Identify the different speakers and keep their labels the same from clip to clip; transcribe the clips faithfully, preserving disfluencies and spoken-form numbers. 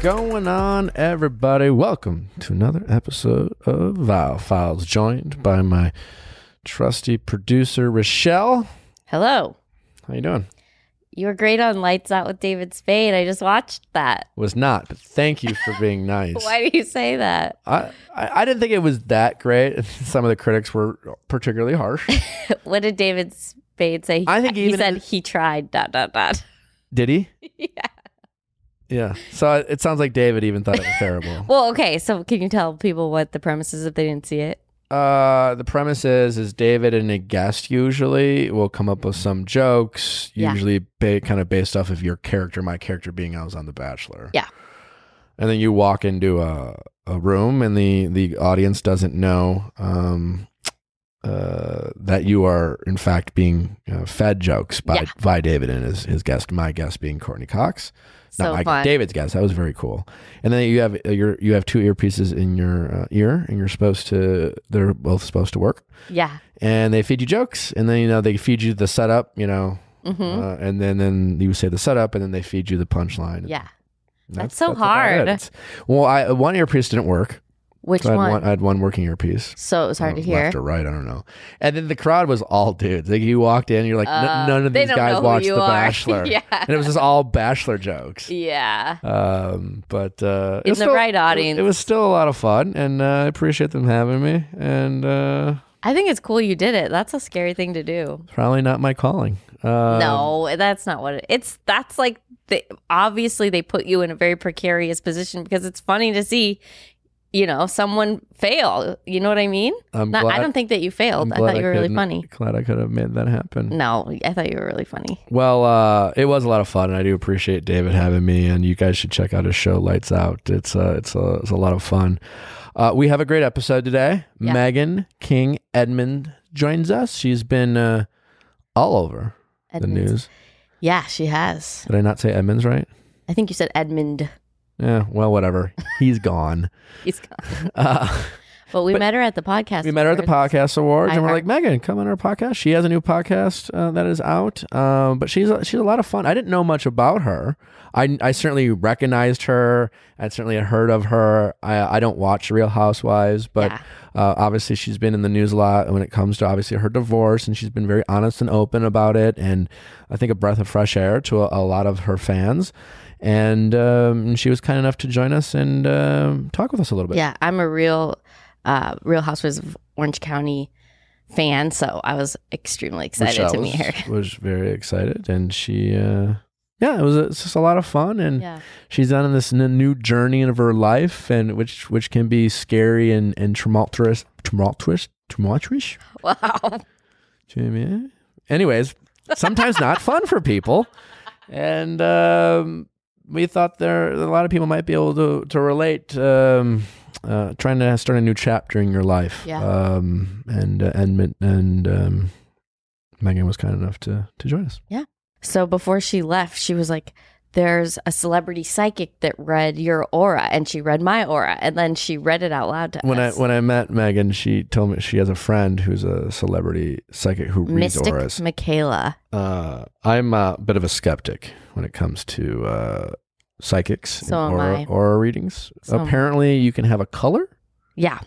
Speaker 1: going on, everybody? Welcome to another episode of Viall Files, joined by my trusty producer, Rochelle.
Speaker 2: Hello.
Speaker 1: How you doing?
Speaker 2: You were great on Lights Out with David Spade. I just watched that.
Speaker 1: Was not, but thank you for being nice.
Speaker 2: Why do you say that?
Speaker 1: I, I, I didn't think it was that great. Some of the critics were particularly harsh.
Speaker 2: What did David Spade say?
Speaker 1: I think
Speaker 2: he
Speaker 1: even
Speaker 2: said
Speaker 1: if-
Speaker 2: he tried dot dot dot.
Speaker 1: Did he?
Speaker 2: Yeah.
Speaker 1: Yeah. So it sounds like David even thought it was terrible.
Speaker 2: Well, okay. So can you tell people what the premise is if they didn't see it?
Speaker 1: Uh, the premise is is David and a guest usually will come up with some jokes,
Speaker 2: Yeah.
Speaker 1: usually ba- kind of based off of your character. My character being I was on The Bachelor.
Speaker 2: Yeah.
Speaker 1: And then you walk into a, a room and the, the audience doesn't know um, uh, that you are in fact being uh, fed jokes by,
Speaker 2: Yeah.
Speaker 1: by David and his, his guest, my guest being Courtney Cox.
Speaker 2: So
Speaker 1: Not my
Speaker 2: fun.
Speaker 1: David's guest. That was very cool. And then you have uh, your you have two earpieces in your uh, ear, and you're supposed to. They're both supposed to work,
Speaker 2: Yeah.
Speaker 1: and they feed you jokes, and then you know they feed you the setup, you know,
Speaker 2: Mm-hmm.
Speaker 1: uh, and then then you say the setup, and then they feed you the punchline.
Speaker 2: Yeah.
Speaker 1: And
Speaker 2: That's so
Speaker 1: about
Speaker 2: hard.
Speaker 1: it. Well, I one earpiece didn't work.
Speaker 2: Which
Speaker 1: So I had
Speaker 2: one?
Speaker 1: one? I had one working earpiece.
Speaker 2: So it was hard
Speaker 1: Uh,
Speaker 2: to hear.
Speaker 1: Left or right, I don't know. And then the crowd was all dudes. Like you walked in, you're like, "N-
Speaker 2: Uh,
Speaker 1: none of
Speaker 2: they
Speaker 1: these
Speaker 2: don't
Speaker 1: guys
Speaker 2: know who
Speaker 1: watched
Speaker 2: you
Speaker 1: The
Speaker 2: are."
Speaker 1: Bachelor.
Speaker 2: Yeah.
Speaker 1: And it was just all Bachelor jokes.
Speaker 2: Yeah.
Speaker 1: Um, but uh, it
Speaker 2: In
Speaker 1: was
Speaker 2: the
Speaker 1: still-
Speaker 2: right audience.
Speaker 1: It, it was still a lot of fun, and uh, I appreciate them having me. And uh,
Speaker 2: I think it's cool you did it. That's a scary thing to do.
Speaker 1: probably not my calling. Uh,
Speaker 2: No, that's not what it, it's. That's like they, obviously they put you in a very precarious position because it's funny to see, you know, someone fail. You know what I mean?
Speaker 1: I'm
Speaker 2: Not,
Speaker 1: glad,
Speaker 2: I don't think that you failed.
Speaker 1: I'm
Speaker 2: I
Speaker 1: glad
Speaker 2: thought you were really
Speaker 1: couldn't-
Speaker 2: funny.
Speaker 1: Glad I could have made that happen.
Speaker 2: No, I thought you were really funny.
Speaker 1: Well, uh, it was a lot of fun, and I do appreciate David having me. And you guys should check out his show, Lights Out. It's uh, it's a it's a lot of fun. Uh, we have a great episode today.
Speaker 2: Yeah.
Speaker 1: Megan King Edmond joins us. She's been uh, all over
Speaker 2: Edmonds.
Speaker 1: the news.
Speaker 2: Yeah, she has.
Speaker 1: Did I not say Edmonds right?
Speaker 2: I think you said Edmund.
Speaker 1: Yeah. Well, whatever. He's gone.
Speaker 2: He's gone.
Speaker 1: Uh,
Speaker 2: But we
Speaker 1: But
Speaker 2: met her at the podcast.
Speaker 1: We met her at the
Speaker 2: awards.
Speaker 1: podcast awards,
Speaker 2: I
Speaker 1: and we're
Speaker 2: heard-
Speaker 1: like, Megan, come on our podcast. She has a new podcast uh, that is out, um, but she's a, she's a lot of fun. I didn't know much about her. I, I certainly recognized her. I certainly had heard of her. I I don't watch Real Housewives, but
Speaker 2: Yeah.
Speaker 1: uh, obviously she's been in the news a lot when it comes to obviously her divorce, and she's been very honest and open about it. And I think a breath of fresh air to a, a lot of her fans. And um, she was kind enough to join us and um talk with us a little bit.
Speaker 2: Yeah, I'm a real, uh, Real Housewives of Orange County fan, so I was extremely excited
Speaker 1: Michelle
Speaker 2: to meet
Speaker 1: was,
Speaker 2: her.
Speaker 1: was very excited, and she, uh, yeah, it was it's just a lot of fun, and
Speaker 2: Yeah.
Speaker 1: she's on this n- new journey of her life, and which which can be scary and and tumultuous, tumultuous, tumultuous.
Speaker 2: Wow.
Speaker 1: Jimmy. Anyways, sometimes not fun for people, and um, we thought there a lot of people might be able to to relate. Um, uh, trying to start a new chapter in your life,
Speaker 2: Yeah.
Speaker 1: um, and uh, and and um, Megan was kind enough to to join us.
Speaker 2: So before she left, she was like, there's a celebrity psychic that read your aura, and she read my aura, and then she read it out loud to
Speaker 1: When I
Speaker 2: us.
Speaker 1: when I met Megan, she told me she has a friend who's a celebrity psychic who reads
Speaker 2: Mystic
Speaker 1: auras.
Speaker 2: Michaela.
Speaker 1: Uh, I'm a bit of a skeptic when it comes to uh, psychics
Speaker 2: So
Speaker 1: and
Speaker 2: am
Speaker 1: aura,
Speaker 2: I.
Speaker 1: aura readings.
Speaker 2: So am I.
Speaker 1: Apparently, you can have a color,
Speaker 2: Yeah.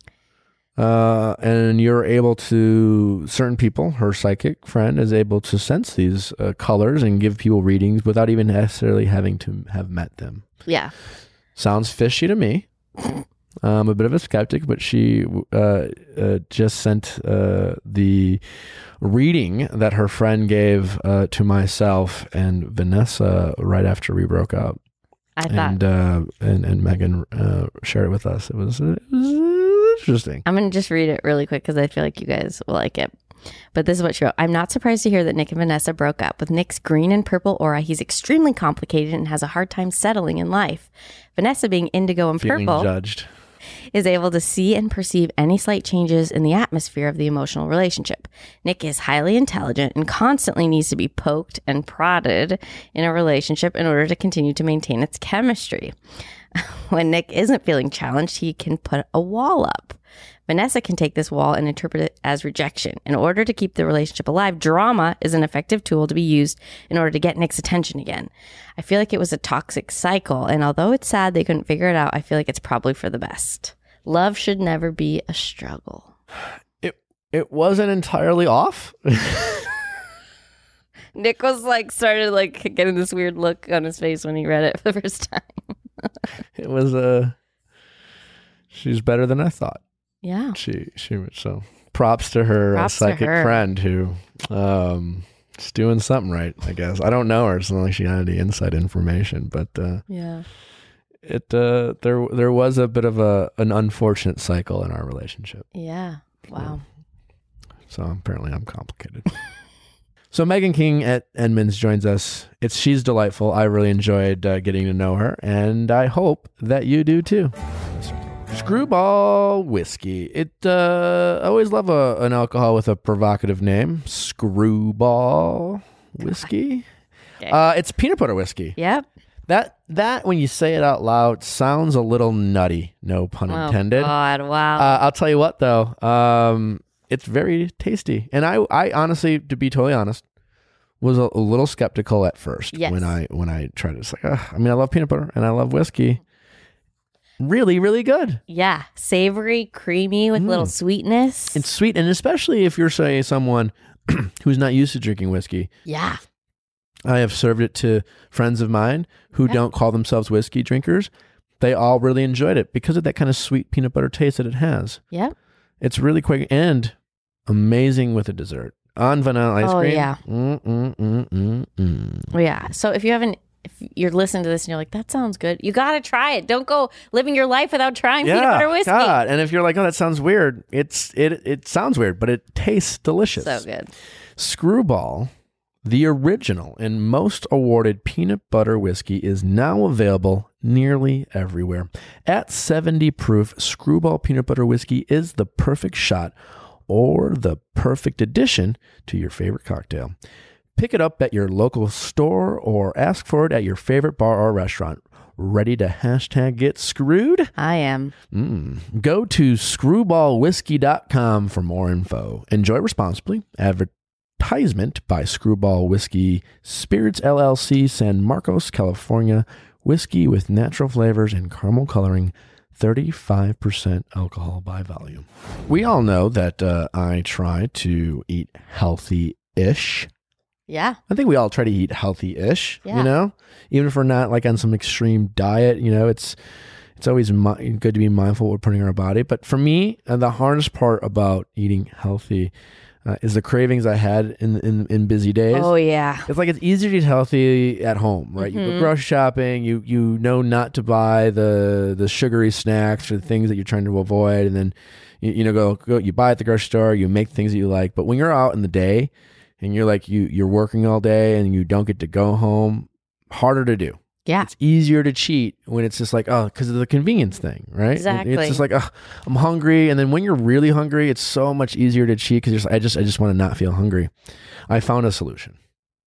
Speaker 1: uh, and you're able to. Certain people, her psychic friend, is able to sense these uh, colors and give people readings without even necessarily having to have met them.
Speaker 2: Yeah.
Speaker 1: Sounds fishy to me. I'm a bit of a skeptic, but she uh, uh, just sent uh, the reading that her friend gave uh, to myself and Vanessa right after we broke up,
Speaker 2: I thought.
Speaker 1: and uh, and and Megan uh, shared it with us. It was it was interesting.
Speaker 2: I'm going to just read it really quick because I feel like you guys will like it. But this is what she wrote. I'm not surprised to hear that Nick and Vanessa broke up. With Nick's green and purple aura, he's extremely complicated and has a hard time settling in life. Vanessa, being indigo and
Speaker 1: Feeling
Speaker 2: purple,
Speaker 1: judged.
Speaker 2: is able to see and perceive any slight changes in the atmosphere of the emotional relationship. Nick is highly intelligent and constantly needs to be poked and prodded in a relationship in order to continue to maintain its chemistry. When Nick isn't feeling challenged, he can put a wall up. Vanessa can take this wall and interpret it as rejection. In order to keep the relationship alive, drama is an effective tool to be used in order to get Nick's attention again. I feel like it was a toxic cycle, and although it's sad they couldn't figure it out, I feel like it's probably for the best. Love should never be a struggle.
Speaker 1: It it wasn't entirely off.
Speaker 2: Nick was like, started like getting this weird look on his face when he read it for the first time.
Speaker 1: It was a. Uh, she's better than I thought.
Speaker 2: Yeah.
Speaker 1: She she was so. Props to her
Speaker 2: Props
Speaker 1: uh, psychic
Speaker 2: to her.
Speaker 1: friend who, um, is doing something right. I guess I don't know her. It's not like she had any inside information, but uh,
Speaker 2: Yeah.
Speaker 1: it uh, there there was a bit of a an unfortunate cycle in our relationship.
Speaker 2: Yeah. Wow.
Speaker 1: So apparently I'm complicated. So Megan King at Edmonds joins us. It's she's delightful. I really enjoyed uh, getting to know her, and I hope that you do too. Screwball whiskey. It uh, I always love a, an alcohol with a provocative name. Screwball whiskey.
Speaker 2: Okay.
Speaker 1: Uh, it's peanut butter whiskey.
Speaker 2: Yep.
Speaker 1: That that when you say it out loud sounds a little nutty. No pun
Speaker 2: Oh,
Speaker 1: intended.
Speaker 2: God. Wow.
Speaker 1: Uh, I'll tell you what though. Um, it's very tasty, and I I honestly, to be totally honest, was a, a little skeptical at first
Speaker 2: Yes.
Speaker 1: when I when I tried it. It's like, ugh, I mean, I love peanut butter and I love whiskey. Really, really good.
Speaker 2: Yeah, savory, creamy with
Speaker 1: Mm.
Speaker 2: little sweetness.
Speaker 1: It's sweet, and especially if you're, say, someone who's not used to drinking whiskey.
Speaker 2: yeah.
Speaker 1: I have served it to friends of mine who
Speaker 2: Yeah.
Speaker 1: don't call themselves whiskey drinkers. They all really enjoyed it because of that kind of sweet peanut butter taste that it has.
Speaker 2: Yep.
Speaker 1: It's really quick and amazing with a dessert. On vanilla ice
Speaker 2: Oh,
Speaker 1: cream.
Speaker 2: yeah.
Speaker 1: Mm, mm, mm, mm, mm.
Speaker 2: Well, yeah. So if you haven't, if you're listening to this and you're like, that sounds good, you got to try it. Don't go living your life without trying peanut butter whiskey.
Speaker 1: God. And if you're like, oh, that sounds weird, it's it it sounds weird, but it tastes delicious.
Speaker 2: So good.
Speaker 1: Screwball, the original and most awarded peanut butter whiskey, is now available nearly everywhere. At seventy proof, Screwball peanut butter whiskey is the perfect shot or the perfect addition to your favorite cocktail. Pick it up at your local store or ask for it at your favorite bar or restaurant. Ready to hashtag get screwed?
Speaker 2: I am.
Speaker 1: Mm. Go to screwball whiskey dot com for more info. Enjoy responsibly. Advertisement by Screwball Whiskey Spirits L L C, San Marcos, California. Whiskey with natural flavors and caramel coloring. thirty-five percent alcohol by volume. We all know that uh, I try to eat healthy-ish.
Speaker 2: Yeah.
Speaker 1: I think we all try to eat healthy-ish,
Speaker 2: Yeah.
Speaker 1: you know, even if we're not like on some extreme diet, you know, it's, it's always mi- good to be mindful what we're putting in our body. But for me, uh, the hardest part about eating healthy uh, is the cravings I had in, in, in busy days.
Speaker 2: Oh, yeah.
Speaker 1: It's like it's easier to eat healthy at home, right? You go grocery shopping, you you know not to buy the the sugary snacks or the things that you're trying to avoid, and then you, you know go go you buy at the grocery store, you make things that you like. But when you're out in the day and you're like you you're working all day and you don't get to go home, harder to do.
Speaker 2: Yeah.
Speaker 1: It's easier to cheat when it's just like, oh, because of the convenience thing, right?
Speaker 2: Exactly.
Speaker 1: It's just like, oh, I'm hungry. And then when you're really hungry, it's so much easier to cheat because I just, I just want to not feel hungry. I found a solution.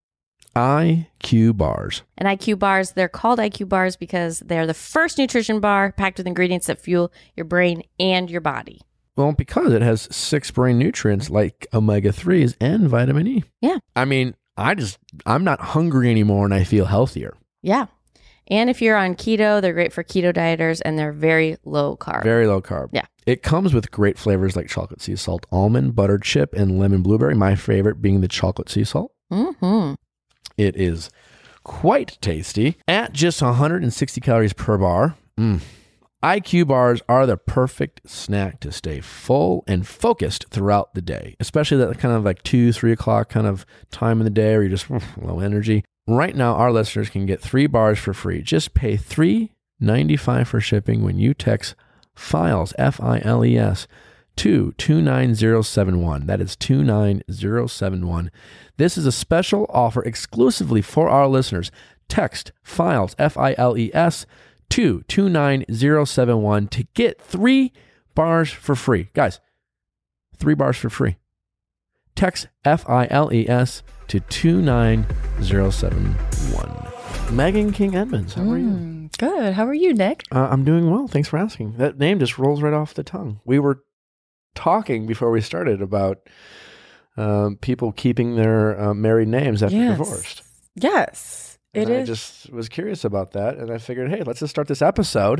Speaker 1: I Q bars.
Speaker 2: And I Q bars, they're called I Q bars because they're the first nutrition bar packed with ingredients that fuel your brain and your body.
Speaker 1: Well, because it has six brain nutrients like omega threes and vitamin E.
Speaker 2: Yeah.
Speaker 1: I mean, I just, I'm not hungry anymore and I feel healthier.
Speaker 2: Yeah. And if you're on keto, they're great for keto dieters and they're very low carb.
Speaker 1: Very low carb.
Speaker 2: Yeah.
Speaker 1: It comes with great flavors like chocolate sea salt, almond, butter chip, and lemon blueberry. My favorite being the chocolate sea salt.
Speaker 2: Mm-hmm.
Speaker 1: It is quite tasty at just one hundred sixty calories per bar. Mm. I Q bars are the perfect snack to stay full and focused throughout the day, especially that kind of like two, three o'clock kind of time in the day where you're just low energy. Right now, our listeners can get three bars for free. Just pay three ninety-five for shipping when you text FILES, F I L E S, to two nine zero seven one. That is two nine zero seven one. This is a special offer exclusively for our listeners. Text FILES, F I L E S, to two nine zero seven one to get three bars for free. Guys, three bars for free. Text F I L E S to two nine zero seven one. Megan King Edmonds, how are you?
Speaker 3: Mm, good. How are you, Nick?
Speaker 1: Uh, I'm doing well. Thanks for asking. That name just rolls right off the tongue. We were talking before we started about um, people keeping their uh, married names after
Speaker 3: Yes.
Speaker 1: divorced.
Speaker 3: Yes, it
Speaker 1: And I
Speaker 3: is.
Speaker 1: just was curious about that, and I figured, hey, let's just start this episode.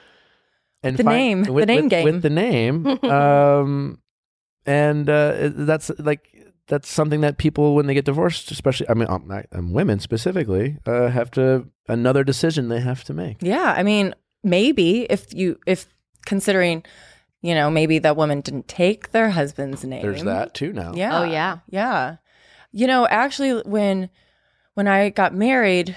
Speaker 1: And
Speaker 3: The name, the name
Speaker 1: with,
Speaker 3: game.
Speaker 1: with the name, um, and uh, it- that's like that's something that people, when they get divorced, especially, I mean, um, not- um, women specifically, uh, have to another decision they have to make.
Speaker 3: Yeah, I mean, maybe if you if considering, you know, maybe that woman didn't take their husband's name.
Speaker 1: There's that too now.
Speaker 3: Yeah.
Speaker 2: Oh, yeah.
Speaker 3: Yeah. You know, actually, when when I got married,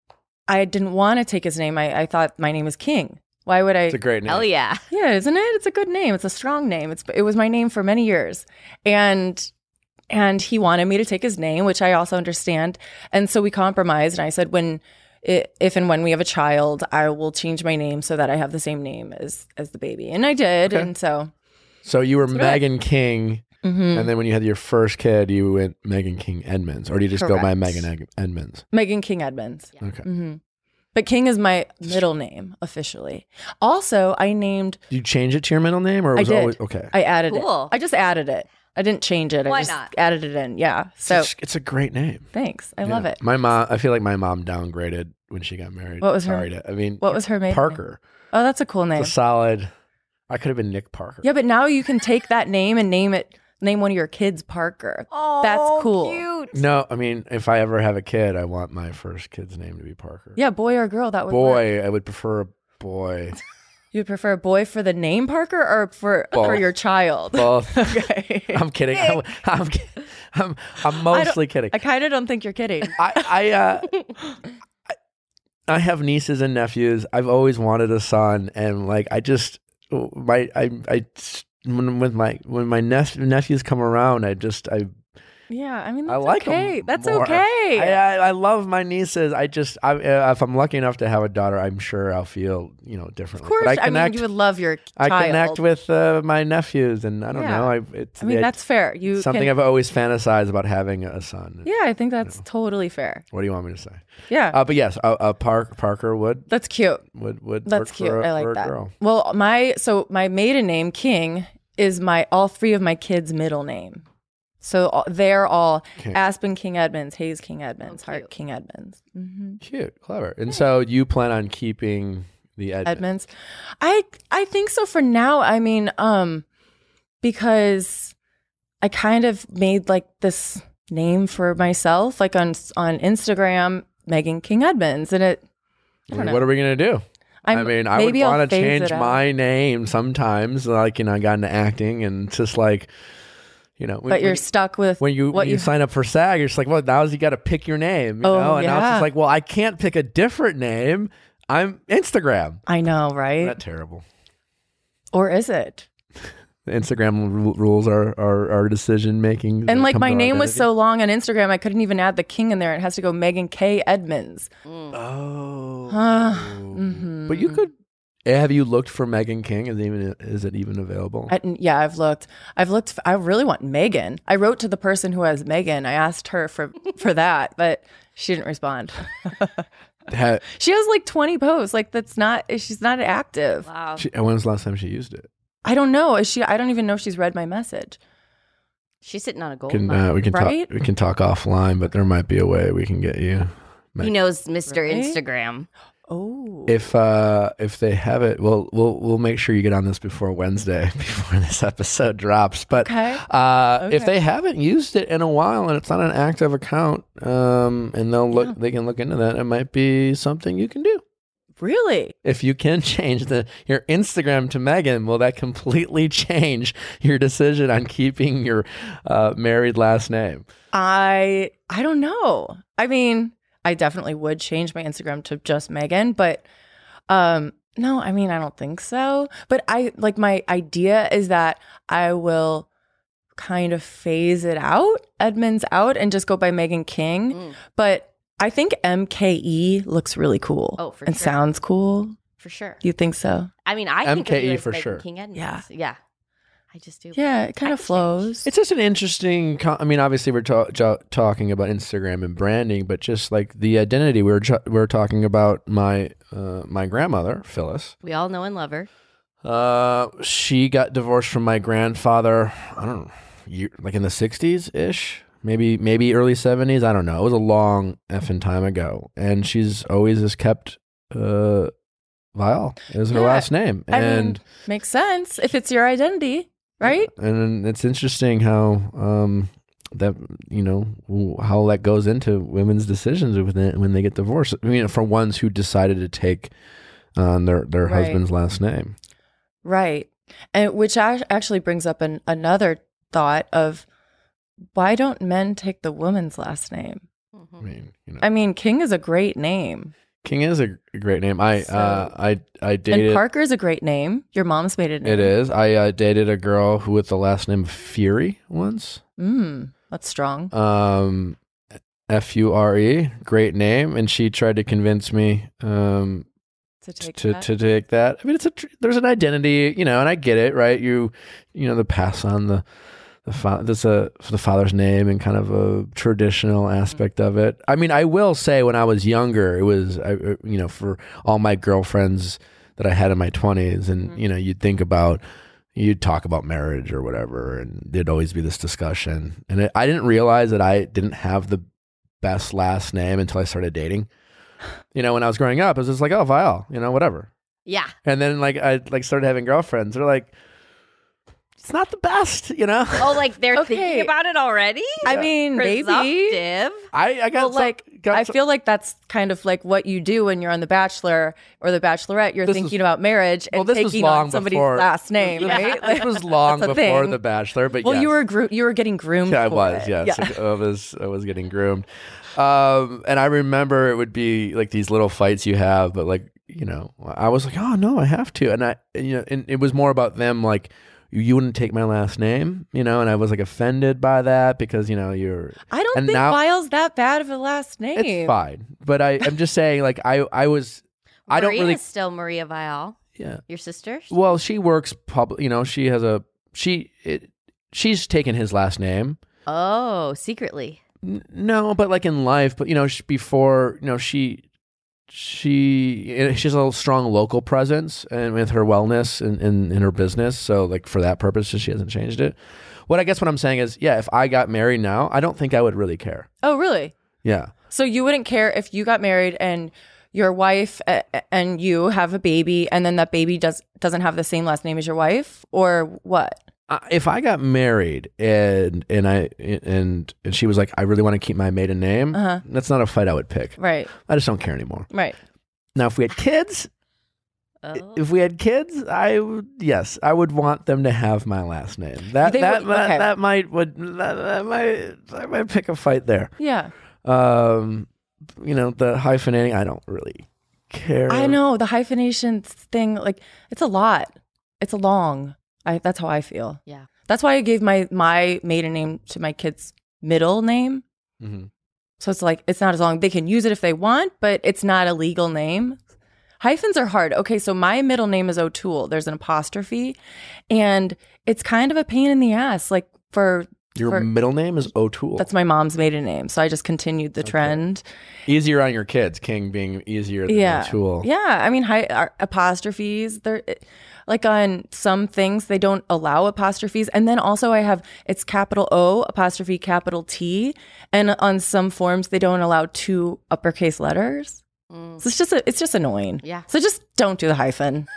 Speaker 3: I didn't want to take his name. I, I thought my name was King. Why would I?
Speaker 1: It's a great name.
Speaker 2: Hell yeah.
Speaker 3: Yeah, isn't it? It's a good name. It's a strong name. It's it was my name for many years, and and he wanted me to take his name, which I also understand. And so we compromised, and I said, when if and when we have a child, I will change my name so that I have the same name as as the baby, and I did.
Speaker 1: Okay.
Speaker 3: And so,
Speaker 1: So you were
Speaker 3: what I-
Speaker 1: Megan King,
Speaker 3: mhm.
Speaker 1: and then when you had your first kid, you went Megan King Edmonds, or do you just go by
Speaker 3: Correct.
Speaker 1: Megan Ed- Edmonds?
Speaker 3: Megan King Edmonds.
Speaker 1: Okay.
Speaker 3: hmm But King is my middle name officially. Also, I named.
Speaker 1: Did you change it to your middle name, or
Speaker 3: I
Speaker 1: was it
Speaker 3: did.
Speaker 1: always okay?
Speaker 3: I added
Speaker 2: Cool.
Speaker 3: it. I just added it. I didn't change it.
Speaker 2: Why
Speaker 3: I just
Speaker 2: not?
Speaker 3: added it in. Yeah. So
Speaker 1: it's, it's a great name.
Speaker 3: thanks. I
Speaker 1: Yeah.
Speaker 3: love it.
Speaker 1: My mom, I feel like my mom downgraded when she got married.
Speaker 3: What was her-
Speaker 1: Sorry to, I mean,
Speaker 3: What was her maiden name?
Speaker 1: Parker.
Speaker 3: Oh, that's a cool name.
Speaker 1: It's a solid. I could have been Nick Parker.
Speaker 3: Yeah, but now you can take that name and name it. Name one of your kids Parker.
Speaker 2: Oh,
Speaker 3: That's cool.
Speaker 2: Cute.
Speaker 1: No, I mean, if I ever have a kid, I want my first kid's name to be Parker.
Speaker 3: Yeah, boy or girl. That would work.
Speaker 1: Boy, I would prefer a boy.
Speaker 3: You'd prefer a boy for the name Parker or for for
Speaker 1: Both.
Speaker 3: your child?
Speaker 1: Both.
Speaker 3: Okay.
Speaker 1: I'm kidding. I'm, I'm, I'm, I'm mostly kidding.
Speaker 3: I kind of don't think you're kidding.
Speaker 1: I I, uh, I I have nieces and nephews. I've always wanted a son, and like I just my I I when with my when my nep- nephews come around, I just I
Speaker 3: Yeah, I mean,
Speaker 1: I
Speaker 3: that's
Speaker 1: like 'em
Speaker 3: okay. That's
Speaker 1: more.
Speaker 3: okay.
Speaker 1: I, I I love my nieces. I just I uh, if I'm lucky enough to have a daughter, I'm sure I'll feel you know differently.
Speaker 3: of course,
Speaker 1: But I
Speaker 3: I,
Speaker 1: connect.
Speaker 3: mean, you would love your
Speaker 1: I
Speaker 3: child.
Speaker 1: connect with uh, my nephews, and I don't
Speaker 3: Yeah.
Speaker 1: know. I it's
Speaker 3: I mean,
Speaker 1: it-
Speaker 3: that's fair. You
Speaker 1: something
Speaker 3: can,
Speaker 1: I've always fantasized about having a son.
Speaker 3: Yeah, I think that's totally fair.
Speaker 1: What do you want me to say?
Speaker 3: Yeah,
Speaker 1: Uh, but yes, uh, uh, Park, Parker would
Speaker 3: that's cute.
Speaker 1: would would
Speaker 3: That's
Speaker 1: work
Speaker 3: cute.
Speaker 1: for a,
Speaker 3: I like
Speaker 1: for a
Speaker 3: that.
Speaker 1: girl.
Speaker 3: Well, my so my maiden name King is my all three of my kids' middle name. So all- they're all
Speaker 1: King.
Speaker 3: Aspen King Edmonds, Hayes King Edmonds,
Speaker 2: Oh,
Speaker 3: Hart
Speaker 2: cute.
Speaker 3: King Edmonds. hmm
Speaker 1: Cute, clever. And so you plan on keeping the Edmonds.
Speaker 3: Edmonds. I I think so for now. I mean, um, because I kind of made like this name for myself, like on on Instagram, Megan King Edmonds, and it. I don't know.
Speaker 1: What are we gonna do?
Speaker 3: I'm,
Speaker 1: I mean, I would
Speaker 3: maybe I'll
Speaker 1: want to
Speaker 3: phase
Speaker 1: change
Speaker 3: it out.
Speaker 1: my name sometimes. Like, you know, I got into acting, and it's just like, you know, when,
Speaker 3: But you're
Speaker 1: when,
Speaker 3: stuck with
Speaker 1: when you
Speaker 3: what
Speaker 1: when you,
Speaker 3: you
Speaker 1: sign up for SAG, you're just like, well, now you got to pick your name, you
Speaker 3: Oh,
Speaker 1: know. And now it's
Speaker 3: yeah.
Speaker 1: just like, well, I can't pick a different name. I'm Instagram.
Speaker 3: I know,
Speaker 1: Isn't
Speaker 3: right?
Speaker 1: that terrible?
Speaker 3: Or is it?
Speaker 1: The Instagram ru- rules are are, are decision making.
Speaker 3: And like my name was so long on Instagram, I couldn't even add the King in there. It has to go Megan K Edmonds.
Speaker 1: Oh.
Speaker 3: Mhm.
Speaker 1: But you could. Have you looked for Megan King? Is it even is it even available?
Speaker 3: I, yeah, I've looked. I've looked. I really want Megan. I wrote to the person who has Megan. I asked her for for that, but she didn't respond.
Speaker 1: Ha-
Speaker 3: She has like twenty posts. Like that's not. She's not active.
Speaker 2: Wow.
Speaker 1: she, when was the last time she used it?
Speaker 3: I don't know. Is she? I don't even know if she's read my message.
Speaker 2: She's sitting on a gold
Speaker 1: Can,
Speaker 2: mine.
Speaker 1: uh, we can
Speaker 3: Right?
Speaker 1: talk. We can talk offline, but there might be a way we can get you.
Speaker 2: He knows Mister
Speaker 3: Right?
Speaker 2: Instagram.
Speaker 3: Oh,
Speaker 1: If uh if they have it, we'll we'll we'll make sure you get on this before Wednesday, before this episode drops. But
Speaker 3: okay.
Speaker 1: uh, if
Speaker 3: Okay.
Speaker 1: they haven't used it in a while and it's not an active account, um, and they'll look,
Speaker 3: Yeah.
Speaker 1: they can look into that. It might be something you can do.
Speaker 3: Really?
Speaker 1: If you can change the your Instagram to Megan, will that completely change your decision on keeping your uh, married last name?
Speaker 3: I I don't know. I mean, I definitely would change my Instagram to just Megan, but um no, I mean, I don't think so. But I like my idea is that I will kind of phase it out, Edmonds out, and just go by Megan King.
Speaker 2: Mm.
Speaker 3: But I think M K E looks really cool.
Speaker 2: Oh, for
Speaker 3: and
Speaker 2: sure.
Speaker 3: sounds cool.
Speaker 2: For sure.
Speaker 3: You think so?
Speaker 2: I mean, I think of
Speaker 1: M K E
Speaker 2: you as
Speaker 1: for
Speaker 2: Megan
Speaker 1: sure.
Speaker 2: King Edmonds.
Speaker 3: Yeah.
Speaker 2: Yeah. I just do.
Speaker 3: Yeah, it kind
Speaker 2: I
Speaker 3: of
Speaker 2: can
Speaker 3: flows.
Speaker 1: It's just an interesting. Co- I mean, obviously, we're ta- jo- talking about Instagram and branding, but just like the identity, we were jo- we were talking about my uh, my grandmother, Phyllis.
Speaker 2: We all know and love her.
Speaker 1: Uh, she got divorced from my grandfather. I don't know, year, like in the sixties ish, maybe maybe early seventies. I don't know. It was a long effing time ago, and she's always just kept uh, Vial as her
Speaker 3: Yeah,
Speaker 1: last name,
Speaker 3: I
Speaker 1: and.
Speaker 3: mean, makes sense if it's your identity, right?
Speaker 1: And it's interesting how um, that you know how that goes into women's decisions when they, when they get divorced. I mean, for ones who decided to take on their their
Speaker 3: Right.
Speaker 1: husband's last name.
Speaker 3: Right. And which ac- actually brings up an, another thought of why don't men take the woman's last name?
Speaker 1: I mean, you know,
Speaker 3: I mean, King is a great name.
Speaker 1: King is a, a great name. I
Speaker 3: So-
Speaker 1: uh, I I dated.
Speaker 3: And Parker is a great name. Your mom's made it.
Speaker 1: It is. I uh, dated a girl who with the last name Fury once.
Speaker 3: Mm, that's strong.
Speaker 1: Um, F U R E, great name, and she tried to convince me um,
Speaker 3: To take
Speaker 1: to
Speaker 3: that.
Speaker 1: to take that. I mean, it's a tr- there's an identity, you know, and I get it, right? You you know, the pass on the the fa- there's a the father's name and kind of a traditional aspect of it. I mean, I will say when I was younger, it was I, uh, you know, for all my girlfriends that I had in my twenties, and
Speaker 3: Mhm.
Speaker 1: you know, you'd think about you'd talk about marriage or whatever, and there'd always be this discussion. And it, I didn't realize that I didn't have the best last name until I started dating. You know, when I was growing up, it was just like, oh, Vial, you know, whatever.
Speaker 2: Yeah.
Speaker 1: And then like I like started having girlfriends. They're like, it's not the best, you know.
Speaker 2: Oh, like they're
Speaker 3: Okay.
Speaker 2: thinking about it already?
Speaker 3: I mean, maybe.
Speaker 2: Presumptive.
Speaker 1: I I got
Speaker 3: Well,
Speaker 1: some-
Speaker 3: like,
Speaker 1: got
Speaker 3: I
Speaker 1: some-
Speaker 3: feel like that's kind of like what you do when you're on The Bachelor or The Bachelorette. You're
Speaker 1: This
Speaker 3: thinking
Speaker 1: was-
Speaker 3: about marriage and
Speaker 1: well, this was
Speaker 3: taking
Speaker 1: long
Speaker 3: on somebody's
Speaker 1: before-
Speaker 3: last name,
Speaker 1: This-
Speaker 3: right?
Speaker 1: This was long
Speaker 3: That's a
Speaker 1: before
Speaker 3: thing.
Speaker 1: The Bachelor, but
Speaker 3: Well,
Speaker 1: yes.
Speaker 3: you were gro- you were getting groomed.
Speaker 1: Yeah, I
Speaker 3: for
Speaker 1: was.
Speaker 3: it.
Speaker 1: Yes,
Speaker 3: Yeah.
Speaker 1: I was. I was getting groomed. Um, and I remember it would be like these little fights you have, but like you know, I was like, oh no, I have to, and I, and, you know, and it was more about them like. You wouldn't take my last name, you know, and I was like offended by that because you know you're.
Speaker 3: I don't
Speaker 1: And
Speaker 3: think
Speaker 1: now-
Speaker 3: Vial's that bad of a last name.
Speaker 1: It's fine, but I, I'm just saying, like I, I was, I don't
Speaker 2: Maria
Speaker 1: really,
Speaker 2: is still Maria Vial,
Speaker 1: yeah.
Speaker 2: your sister.
Speaker 1: Well, she works public, you know. She has a she, it, she's taken his last name.
Speaker 2: Oh, secretly.
Speaker 1: N- No, but like in life, but you know, sh before you know, she she she has a strong local presence and with her wellness and in, in her business. So like for that purpose, she hasn't changed it. What I guess what I'm saying is, yeah, if I got married now, I don't think I would really care.
Speaker 3: Oh, really?
Speaker 1: Yeah.
Speaker 3: So you wouldn't care if you got married and your wife uh, and you have a baby, and then that baby does doesn't have the same last name as your wife, or what?
Speaker 1: Uh, if I got married and and I and and she was like, I really want to keep my maiden name,
Speaker 3: Uh-huh.
Speaker 1: that's not a fight I would pick.
Speaker 3: Right.
Speaker 1: I just don't care anymore.
Speaker 3: Right.
Speaker 1: Now, if we had kids,
Speaker 2: Oh.
Speaker 1: if we had kids, I would yes, I would want them to have my last name. That
Speaker 3: They
Speaker 1: that
Speaker 3: would-
Speaker 1: that,
Speaker 3: okay.
Speaker 1: that might would that, that might I might pick a fight there.
Speaker 3: Yeah.
Speaker 1: Um, you know, the hyphenating, I don't really care.
Speaker 3: I know the hyphenation thing. Like, it's a lot. It's a long. I that's how I feel.
Speaker 2: Yeah.
Speaker 3: That's why I gave my my maiden name to my kid's middle name.
Speaker 1: Mhm.
Speaker 3: So it's like it's not as long. They can use it if they want, but it's not a legal name. Hyphens are hard. Okay, so my middle name is O'Toole. There's an apostrophe, and it's kind of a pain in the ass. Like for
Speaker 1: Your
Speaker 3: for-
Speaker 1: middle name is O'Toole.
Speaker 3: that's my mom's maiden name, so I just continued the trend.
Speaker 1: Easier on your kids. King being easier than
Speaker 3: Yeah,
Speaker 1: O'Toole.
Speaker 3: yeah. I mean, hi, are, apostrophes. They're like on some things they don't allow apostrophes, and then also I have it's capital O apostrophe capital T, and on some forms they don't allow two uppercase letters.
Speaker 2: Mm.
Speaker 3: So it's just a, it's just annoying.
Speaker 2: Yeah.
Speaker 3: So just don't do the hyphen.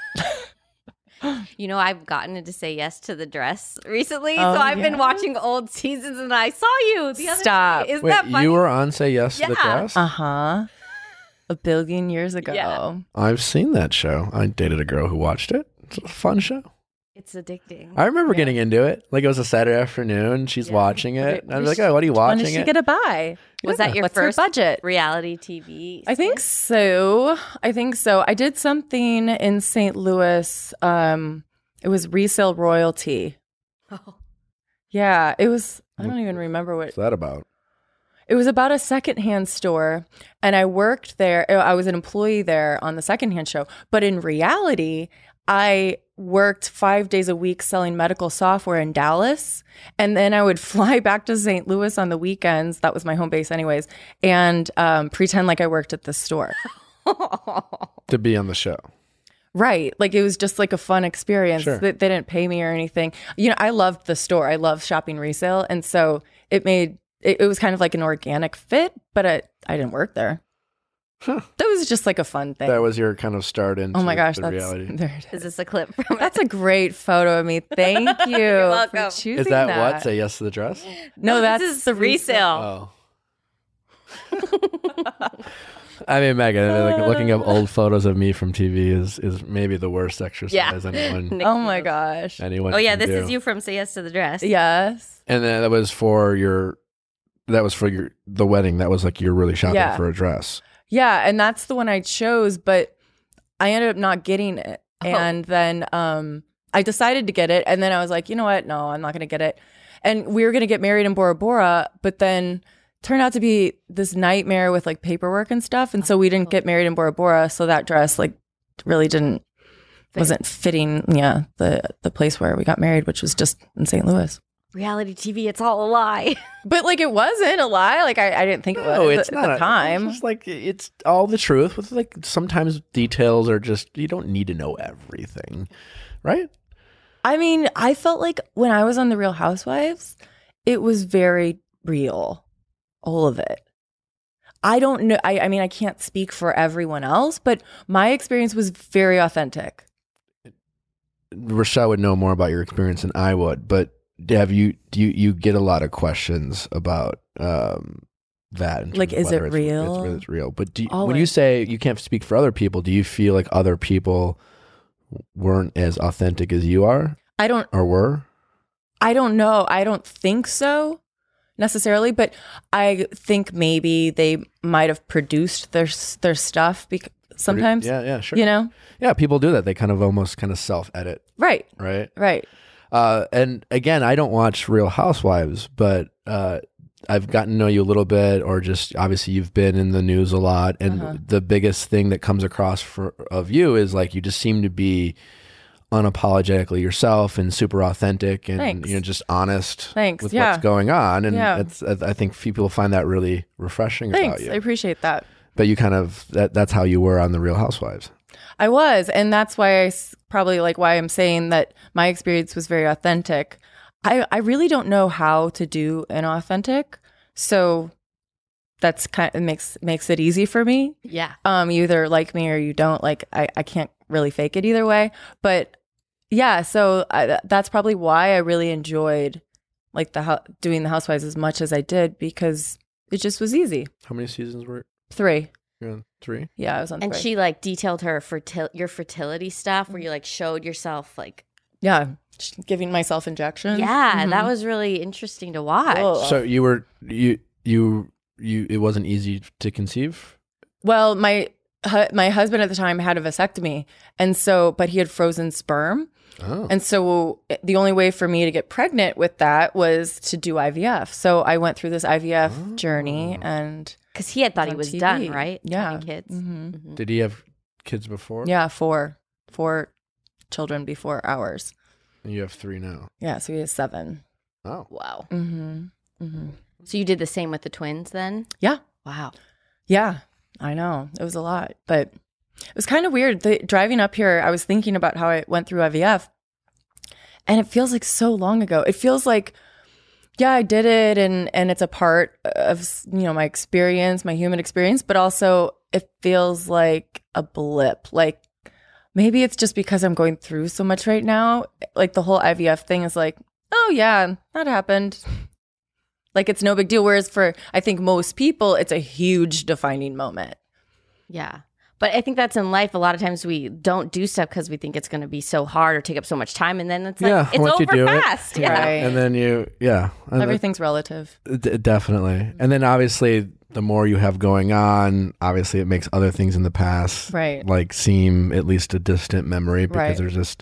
Speaker 2: You know, I've gotten to say yes to the dress recently,
Speaker 3: Oh,
Speaker 2: so I've been
Speaker 3: yes?
Speaker 2: watching old seasons, and I saw you the other
Speaker 3: Stop.
Speaker 2: day. Isn't
Speaker 1: Wait,
Speaker 2: that funny?
Speaker 1: you were on Say Yes to the
Speaker 2: Yeah.
Speaker 1: Dress?
Speaker 3: Uh huh. A billion years ago.
Speaker 2: Yeah.
Speaker 1: I've seen that show. I dated a girl who watched it. It's a fun show.
Speaker 2: It's addicting.
Speaker 1: I remember
Speaker 3: Yeah.
Speaker 1: getting into it. Like it was a Saturday afternoon. She's
Speaker 2: Yeah.
Speaker 1: watching it.
Speaker 3: Okay,
Speaker 1: and I
Speaker 3: what
Speaker 1: was
Speaker 3: is
Speaker 1: like, oh, what are you
Speaker 3: When
Speaker 1: watching
Speaker 3: does she
Speaker 1: it?
Speaker 3: get a buy?
Speaker 2: Was
Speaker 1: Yeah.
Speaker 2: that your
Speaker 3: What's her
Speaker 2: first
Speaker 3: budget?
Speaker 2: reality T V?
Speaker 3: I think so. I think so. I did something in Saint Louis. Um, it was resale royalty.
Speaker 2: Oh.
Speaker 3: Yeah, it was. I don't even remember what
Speaker 1: What's that about?
Speaker 3: it was about a secondhand store, and I worked there. I was an employee there on the secondhand show. But in reality, I worked five days a week selling medical software in Dallas. And then I would fly back to Saint Louis on the weekends. That was my home base anyways. And um, pretend like I worked at the store.
Speaker 1: To be on the show.
Speaker 3: Right. Like it was just like a fun experience.
Speaker 1: Sure.
Speaker 3: They, they didn't pay me or anything. You know, I loved the store. I love shopping resale. And so it made, it, it was kind of like an organic fit, but I, I didn't work there.
Speaker 1: Huh.
Speaker 3: That was just like a fun thing.
Speaker 1: That was your kind of start into
Speaker 3: oh my gosh,
Speaker 1: the
Speaker 3: that's,
Speaker 1: reality.
Speaker 3: there it
Speaker 2: Is
Speaker 3: is.
Speaker 2: this a clip from it?
Speaker 3: That's a great photo of me. Thank you
Speaker 2: You're welcome.
Speaker 3: for choosing
Speaker 1: Is that,
Speaker 3: that.
Speaker 1: what? Say yes to the dress?
Speaker 3: No,
Speaker 2: No,
Speaker 3: that's
Speaker 2: this is
Speaker 3: the
Speaker 2: resale.
Speaker 1: Oh. I mean, Megan, like, looking up old photos of me from T V is is maybe the worst exercise
Speaker 2: Yeah.
Speaker 1: anyone
Speaker 2: Nick
Speaker 3: Oh my
Speaker 2: knows.
Speaker 3: gosh.
Speaker 1: anyone.
Speaker 2: Oh yeah,
Speaker 1: can
Speaker 2: this
Speaker 1: do.
Speaker 2: is you from Say Yes to the Dress.
Speaker 3: Yes.
Speaker 1: And then that was for your. That was for your the wedding. That was like you're really shopping
Speaker 3: Yeah.
Speaker 1: for a dress.
Speaker 3: Yeah, and that's the one I chose, but I ended up not getting it.
Speaker 2: Oh.
Speaker 3: And then um, I decided to get it, and then I was like, you know what? No, I'm not going to get it. And we were going to get married in Bora Bora, but then turned out to be this nightmare with like paperwork and stuff, and so we didn't get married in Bora Bora. So that dress like really didn't
Speaker 2: Fit.
Speaker 3: wasn't fitting. Yeah, the the place where we got married, which was just in Saint Louis.
Speaker 2: Reality T V, it's all a lie.
Speaker 3: But like it wasn't a lie. Like I, I didn't think it was
Speaker 1: No,
Speaker 3: at
Speaker 1: it's
Speaker 3: the-
Speaker 1: not
Speaker 3: at the
Speaker 1: a-
Speaker 3: time.
Speaker 1: It's just like it's all the truth. With like sometimes details are just you don't need to know everything, right?
Speaker 3: I mean, I felt like when I was on The Real Housewives, it was very real, all of it. I don't know. I, I mean, I can't speak for everyone else, but my experience was very authentic.
Speaker 1: Rochelle would know more about your experience than I would, but have you do you, you get a lot of questions about um, that? in terms
Speaker 3: Like,
Speaker 1: of
Speaker 3: is
Speaker 1: whether
Speaker 3: it
Speaker 1: it's,
Speaker 3: real?
Speaker 1: It's, it's real. But do you, when
Speaker 3: Always.
Speaker 1: you say you can't speak for other people, do you feel like other people weren't as authentic as you are
Speaker 3: I don't.
Speaker 1: or were?
Speaker 3: I don't know. I don't think so necessarily, but I think maybe they might have produced their their stuff bec- sometimes.
Speaker 1: Yeah, yeah, sure.
Speaker 3: You know.
Speaker 1: Yeah, people do that. They kind of almost kind of self edit,
Speaker 3: Right.
Speaker 1: right?
Speaker 3: Right.
Speaker 1: Uh, and again, I don't watch Real Housewives, but uh, I've gotten to know you a little bit, or just obviously you've been in the news a lot. And
Speaker 3: Uh-huh.
Speaker 1: the biggest thing that comes across for of you is like you just seem to be unapologetically yourself and super authentic and
Speaker 3: Thanks.
Speaker 1: you know just honest
Speaker 3: Thanks,
Speaker 1: with
Speaker 3: yeah.
Speaker 1: what's going on. And
Speaker 3: Yeah.
Speaker 1: it's, I think people find that really refreshing about
Speaker 3: Thanks.
Speaker 1: you.
Speaker 3: I appreciate that.
Speaker 1: But you kind of that that's how you were on the Real Housewives.
Speaker 3: I was, and that's why I s- probably like why I'm saying that my experience was very authentic. I I really don't know how to do an authentic, so that's kind of makes makes it easy for me.
Speaker 2: Yeah.
Speaker 3: Um, you either like me or you don't. Like I I can't really fake it either way. But yeah, so I, that's probably why I really enjoyed like the hou- doing the Housewives as much as I did, because it just was easy.
Speaker 1: How many seasons were
Speaker 3: Three.
Speaker 1: you on? Three?
Speaker 3: Yeah, I was on
Speaker 2: And
Speaker 3: three.
Speaker 2: she like detailed her fertil- your fertility stuff where you like showed yourself like
Speaker 3: yeah, just giving myself injections.
Speaker 2: yeah,
Speaker 3: Mhm.
Speaker 2: that was really interesting to watch.
Speaker 3: Whoa.
Speaker 1: So you were you you you it wasn't easy to conceive?
Speaker 3: Well, my hu- my husband at the time had a vasectomy, and so but he had frozen sperm,
Speaker 1: Oh.
Speaker 3: and so the only way for me to get pregnant with that was to do I V F. So I went through this I V F
Speaker 1: Oh.
Speaker 3: journey, and
Speaker 2: Because he had thought he
Speaker 3: on
Speaker 2: was
Speaker 3: T V.
Speaker 2: done, right?
Speaker 3: Yeah.
Speaker 2: Having kids.
Speaker 3: Mhm.
Speaker 2: Mhm.
Speaker 1: Did he have kids before?
Speaker 3: yeah, four four children before ours.
Speaker 1: And you have three now.
Speaker 3: Yeah, so he has seven.
Speaker 1: Oh.
Speaker 2: Wow.
Speaker 3: Mm-hmm. Mm-hmm.
Speaker 2: So you did the same with the twins then?
Speaker 3: Yeah.
Speaker 2: Wow.
Speaker 3: Yeah, I know. It was a lot, but it was kind of weird. The, driving up here, I was thinking about how I went through I V F, and it feels like so long ago. It feels like, yeah, I did it, and and it's a part of, you know, my experience, my human experience, but also it feels like a blip. Like maybe it's just because I'm going through so much right now. Like the whole I V F thing is like, oh yeah, that happened. Like it's no big deal. Whereas for, I think most people, it's a huge defining moment.
Speaker 2: Yeah. But I think that's in life. A lot of times we don't do stuff because we think it's going to be so hard or take up so much time. And then it's like,
Speaker 1: Yeah,
Speaker 2: it's
Speaker 1: once you
Speaker 2: over
Speaker 1: do it,
Speaker 2: fast.
Speaker 1: Yeah.
Speaker 2: Yeah.
Speaker 3: Right.
Speaker 1: And then you, yeah. And
Speaker 3: Everything's relative.
Speaker 1: that- d- definitely. And then obviously, the more you have going on, obviously, it makes other things in the past
Speaker 3: Right.
Speaker 1: like seem at least a distant memory because
Speaker 3: Right.
Speaker 1: there's just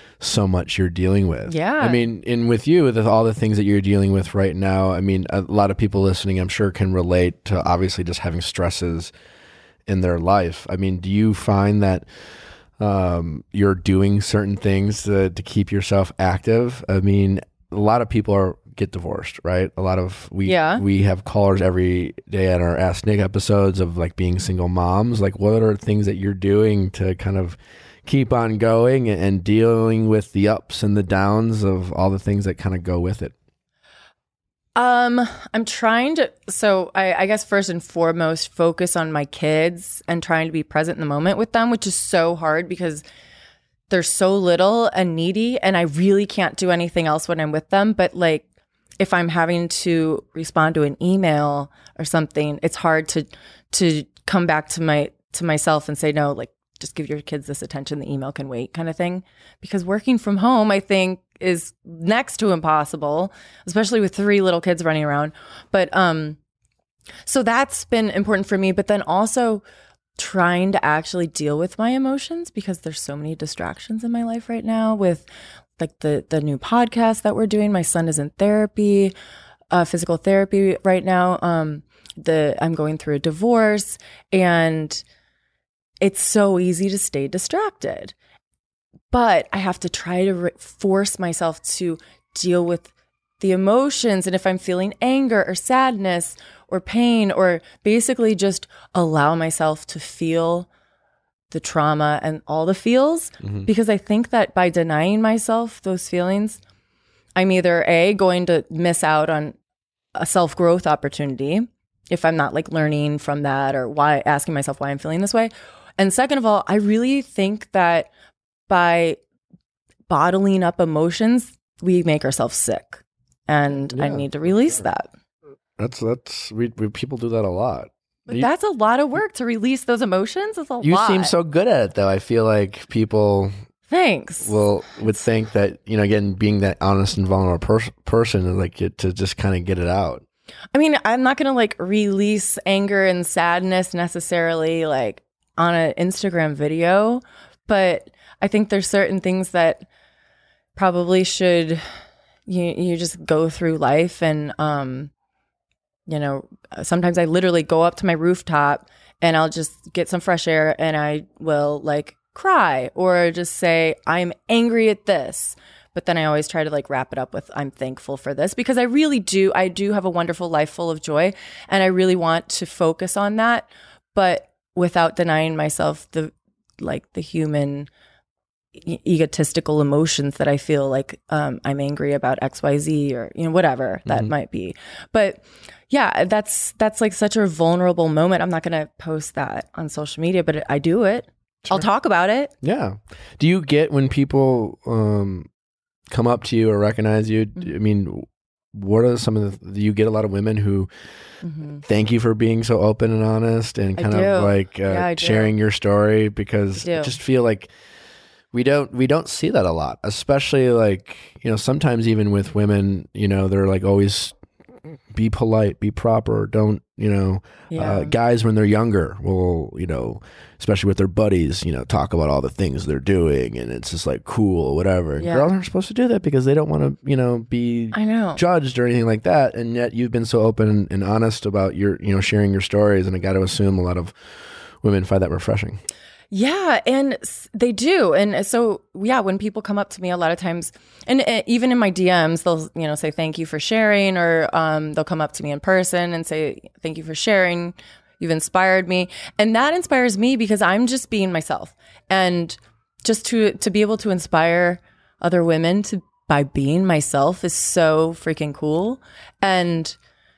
Speaker 1: so much you're dealing with.
Speaker 3: Yeah.
Speaker 1: I mean, and with you, with all the things that you're dealing with right now, I mean, a lot of people listening, I'm sure, can relate to obviously just having stresses in their life. I mean, do you find that um, you're doing certain things to, to keep yourself active. I mean, a lot of people are get divorced, right? A lot of we
Speaker 3: Yeah.
Speaker 1: we have callers every day at our Ask Nick episodes of like being single moms. Like, what are things that you're doing to kind of keep on going and, and dealing with the ups and the downs of all the things that kind of go with it?
Speaker 3: Um, I'm trying to, so I, I guess first and foremost, focus on my kids and trying to be present in the moment with them, which is so hard because they're so little and needy, and I really can't do anything else when I'm with them. But like, if I'm having to respond to an email or something, it's hard to to come back to my to myself and say, no, like, just give your kids this attention. The email can wait, kind of thing. Because working from home, I think, is next to impossible, especially with three little kids running around. But um, so that's been important for me. But then also trying to actually deal with my emotions, because there's so many distractions in my life right now with like the the new podcast that we're doing. My son is in therapy, uh, physical therapy right now. Um, the I'm going through a divorce, and it's so easy to stay distracted. But I have to try to re- force myself to deal with the emotions. And if I'm feeling anger or sadness or pain, or basically just allow myself to feel the trauma and all the feels, mm-hmm. because I think that by denying myself those feelings, I'm either A, going to miss out on a self-growth opportunity if I'm not like learning from that, or why asking myself why I'm feeling this way. And second of all, I really think that by bottling up emotions, we make ourselves sick. And yeah, I need to release that.
Speaker 1: That's, that's, we, we people do that a lot.
Speaker 3: But you, that's a lot of work to release those emotions. It's a
Speaker 1: you
Speaker 3: lot.
Speaker 1: You seem so good at it, though. I feel like people
Speaker 3: Thanks.
Speaker 1: will would think that, you know, again, being that honest and vulnerable pers- person is like it, to just kind of get it out.
Speaker 3: I mean, I'm not going to like release anger and sadness necessarily like on an Instagram video, but I think there's certain things that probably should, you you just go through life. And, um, you know, sometimes I literally go up to my rooftop and I'll just get some fresh air and I will like cry or just say, I'm angry at this. But then I always try to like wrap it up with, I'm thankful for this, because I really do. I do have a wonderful life full of joy, and I really want to focus on that, but without denying myself the, like the human e- egotistical emotions that I feel like um, I'm angry about X Y Z, or, you know, whatever that mm-hmm. might be. But yeah, that's, that's like such a vulnerable moment. I'm not going to post that on social media, but I do it. Sure. I'll talk about it.
Speaker 1: Yeah. Do you get when people um, come up to you or recognize you? Mm-hmm. I mean, what are some of the, do you get a lot of women who mm-hmm. thank you for being so open and honest and kind of like uh, yeah, sharing your story? Because I, I just feel like we don't, we don't see that a lot, especially like, you know, sometimes even with women, you know, they're like always be polite, be proper. Don't, you know, yeah. uh, guys when they're younger will, you know, especially with their buddies, you know, talk about all the things they're doing, and it's just like cool, whatever. Yeah. Girls aren't supposed to do that because they don't want to, you know, be
Speaker 3: I know.
Speaker 1: judged or anything like that. And yet you've been so open and honest about your, you know, sharing your stories. And I got to assume a lot of women find that refreshing.
Speaker 3: Yeah, and they do. And so, yeah, when people come up to me a lot of times, and uh, even in my D Ms, they'll, you know, say, thank you for sharing, or um, they'll come up to me in person and say, thank you for sharing. You've inspired me. And that inspires me because I'm just being myself. And just to, to be able to inspire other women to by being myself is so freaking cool. And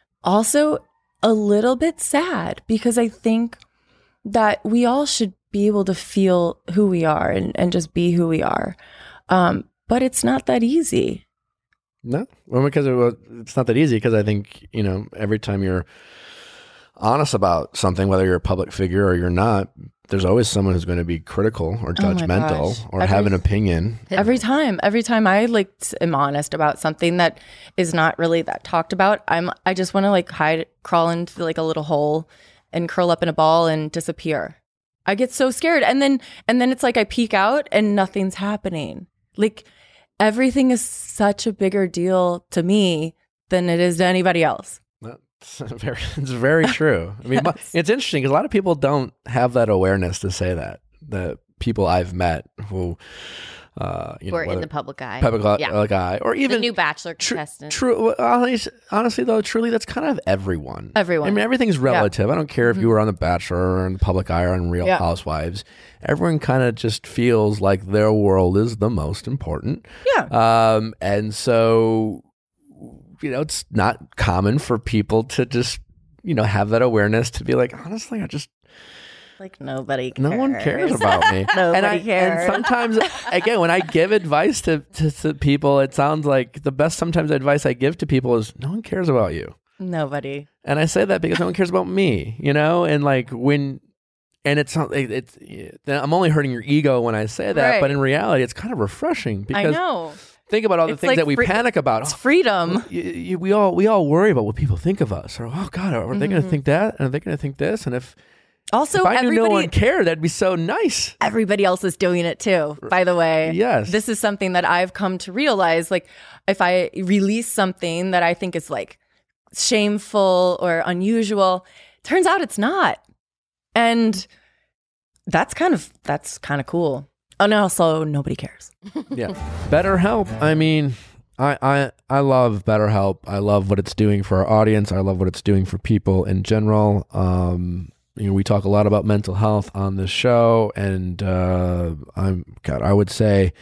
Speaker 3: also a little bit sad, because I think that we all should be able to feel who we are and, and just be who we are. Um, but it's not that easy.
Speaker 1: No, well, because it was, it's not that easy because I think, you know, every time you're honest about something, whether you're a public figure or you're not, there's always someone who's going to be critical or judgmental oh or every, have an opinion.
Speaker 3: Every time, every time I like am honest about something that is not really that talked about, I'm, I just want to like hide, crawl into like a little hole and curl up in a ball and disappear. I get so scared. And then, and then it's like I peek out and nothing's happening. Like everything is such a bigger deal to me than it is to anybody else.
Speaker 1: That's very, it's very true. I mean, yes. It's interesting because a lot of people don't have that awareness to say that, that people I've met who, uh, you
Speaker 2: Who are
Speaker 1: know,
Speaker 2: in the public eye.
Speaker 1: public eye,
Speaker 2: Yeah.
Speaker 1: like eye, or
Speaker 2: The
Speaker 1: even
Speaker 2: new Bachelor
Speaker 1: Tr-
Speaker 2: contestant.
Speaker 1: True. Honestly, honestly, though, truly, that's kind of everyone.
Speaker 3: Everyone.
Speaker 1: I mean, everything's relative. I don't care if you were on The Bachelor or in the Public Eye or on Real
Speaker 3: Yeah.
Speaker 1: Housewives. Everyone kind of just feels like their world is the most important.
Speaker 3: Yeah.
Speaker 1: Um, and so, you know, it's not common for people to just, you know, have that awareness to be like, honestly, I just
Speaker 3: Like nobody cares.
Speaker 1: no one cares about me.
Speaker 3: Nobody
Speaker 1: and I,
Speaker 3: cares.
Speaker 1: And sometimes, again, when I give advice to, to, to people, it sounds like the best sometimes advice I give to people is no one cares about you.
Speaker 3: Nobody.
Speaker 1: And I say that because no one cares about me, you know? And like when, and it's not, it, it's, I'm only hurting your ego when I say that,
Speaker 3: Right.
Speaker 1: but in reality, it's kind of refreshing
Speaker 3: I
Speaker 1: because
Speaker 3: know.
Speaker 1: think about all the
Speaker 3: It's
Speaker 1: things
Speaker 3: like
Speaker 1: that we
Speaker 3: free-
Speaker 1: panic about.
Speaker 3: It's freedom.
Speaker 1: You, you, we all we all worry about what people think of us, or oh God, are they going to
Speaker 3: Mhm.
Speaker 1: think that? And are they going to think this? And if
Speaker 3: Also,
Speaker 1: if I knew
Speaker 3: everybody,
Speaker 1: no one cared, that'd be so nice.
Speaker 3: everybody else is doing it too, by the way.
Speaker 1: Yes.
Speaker 3: This is something that I've come to realize. Like, if I release something that I think is like shameful or unusual, turns out it's not. And that's kind of, that's kind of cool. And also, nobody cares.
Speaker 1: Yeah. BetterHelp. I mean, I, I I love BetterHelp. I love what it's doing for our audience. I love what it's doing for people in general. Um, you know, we talk a lot about mental health on this show, and uh, I'm God. I would say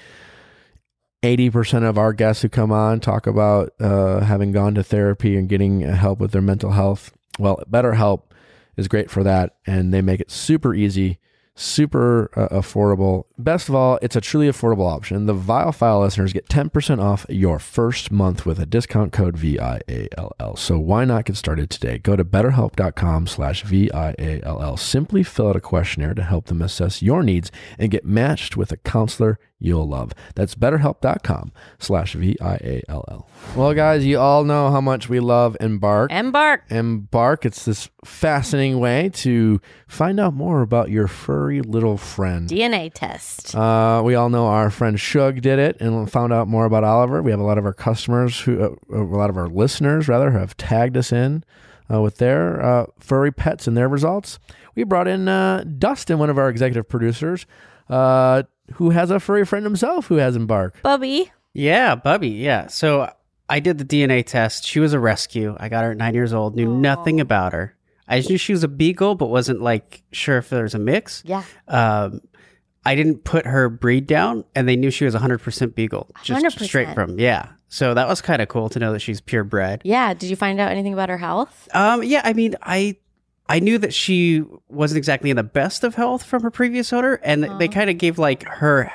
Speaker 1: eighty percent of our guests who come on talk about uh, having gone to therapy and getting help with their mental health. Well, BetterHelp is great for that, and they make it super easy. Super uh, affordable. Best of all, it's a truly affordable option. The Vile File listeners get ten percent off your first month with a discount code V I A L L. So why not get started today? Go to betterhelp.com slash V I A L L. Simply fill out a questionnaire to help them assess your needs and get matched with a counselor you'll love. That's betterhelp.com slash V I A L L. Well, guys, you all know how much we love Embark.
Speaker 2: Embark.
Speaker 1: Embark. It's this fascinating way to find out more about your furry little friend.
Speaker 2: D N A test.
Speaker 1: Uh, we all know our friend Shug did it and found out more about Oliver. We have a lot of our customers, who, uh, a lot of our listeners, rather, have tagged us in uh, with their uh, furry pets and their results. We brought in uh, Dustin, one of our executive producers, uh, who has a furry friend himself who has Embark.
Speaker 2: Bubby.
Speaker 4: Yeah, Bubby. Yeah. So I did the D N A test. She was a rescue. I got her at nine years old. Knew
Speaker 2: Aww.
Speaker 4: nothing about her. I just knew she was a beagle, but wasn't like sure if there was a mix.
Speaker 2: Yeah.
Speaker 4: Um, I didn't put her breed down, and they knew she was one hundred percent beagle, just
Speaker 2: one hundred percent.
Speaker 4: straight from yeah. So that was kind of cool to know that she's purebred.
Speaker 2: Yeah. Did you find out anything about her health?
Speaker 4: Um, yeah, I mean, I I knew that she wasn't exactly in the best of health from her previous owner, and
Speaker 2: Oh.
Speaker 4: they kind of gave like her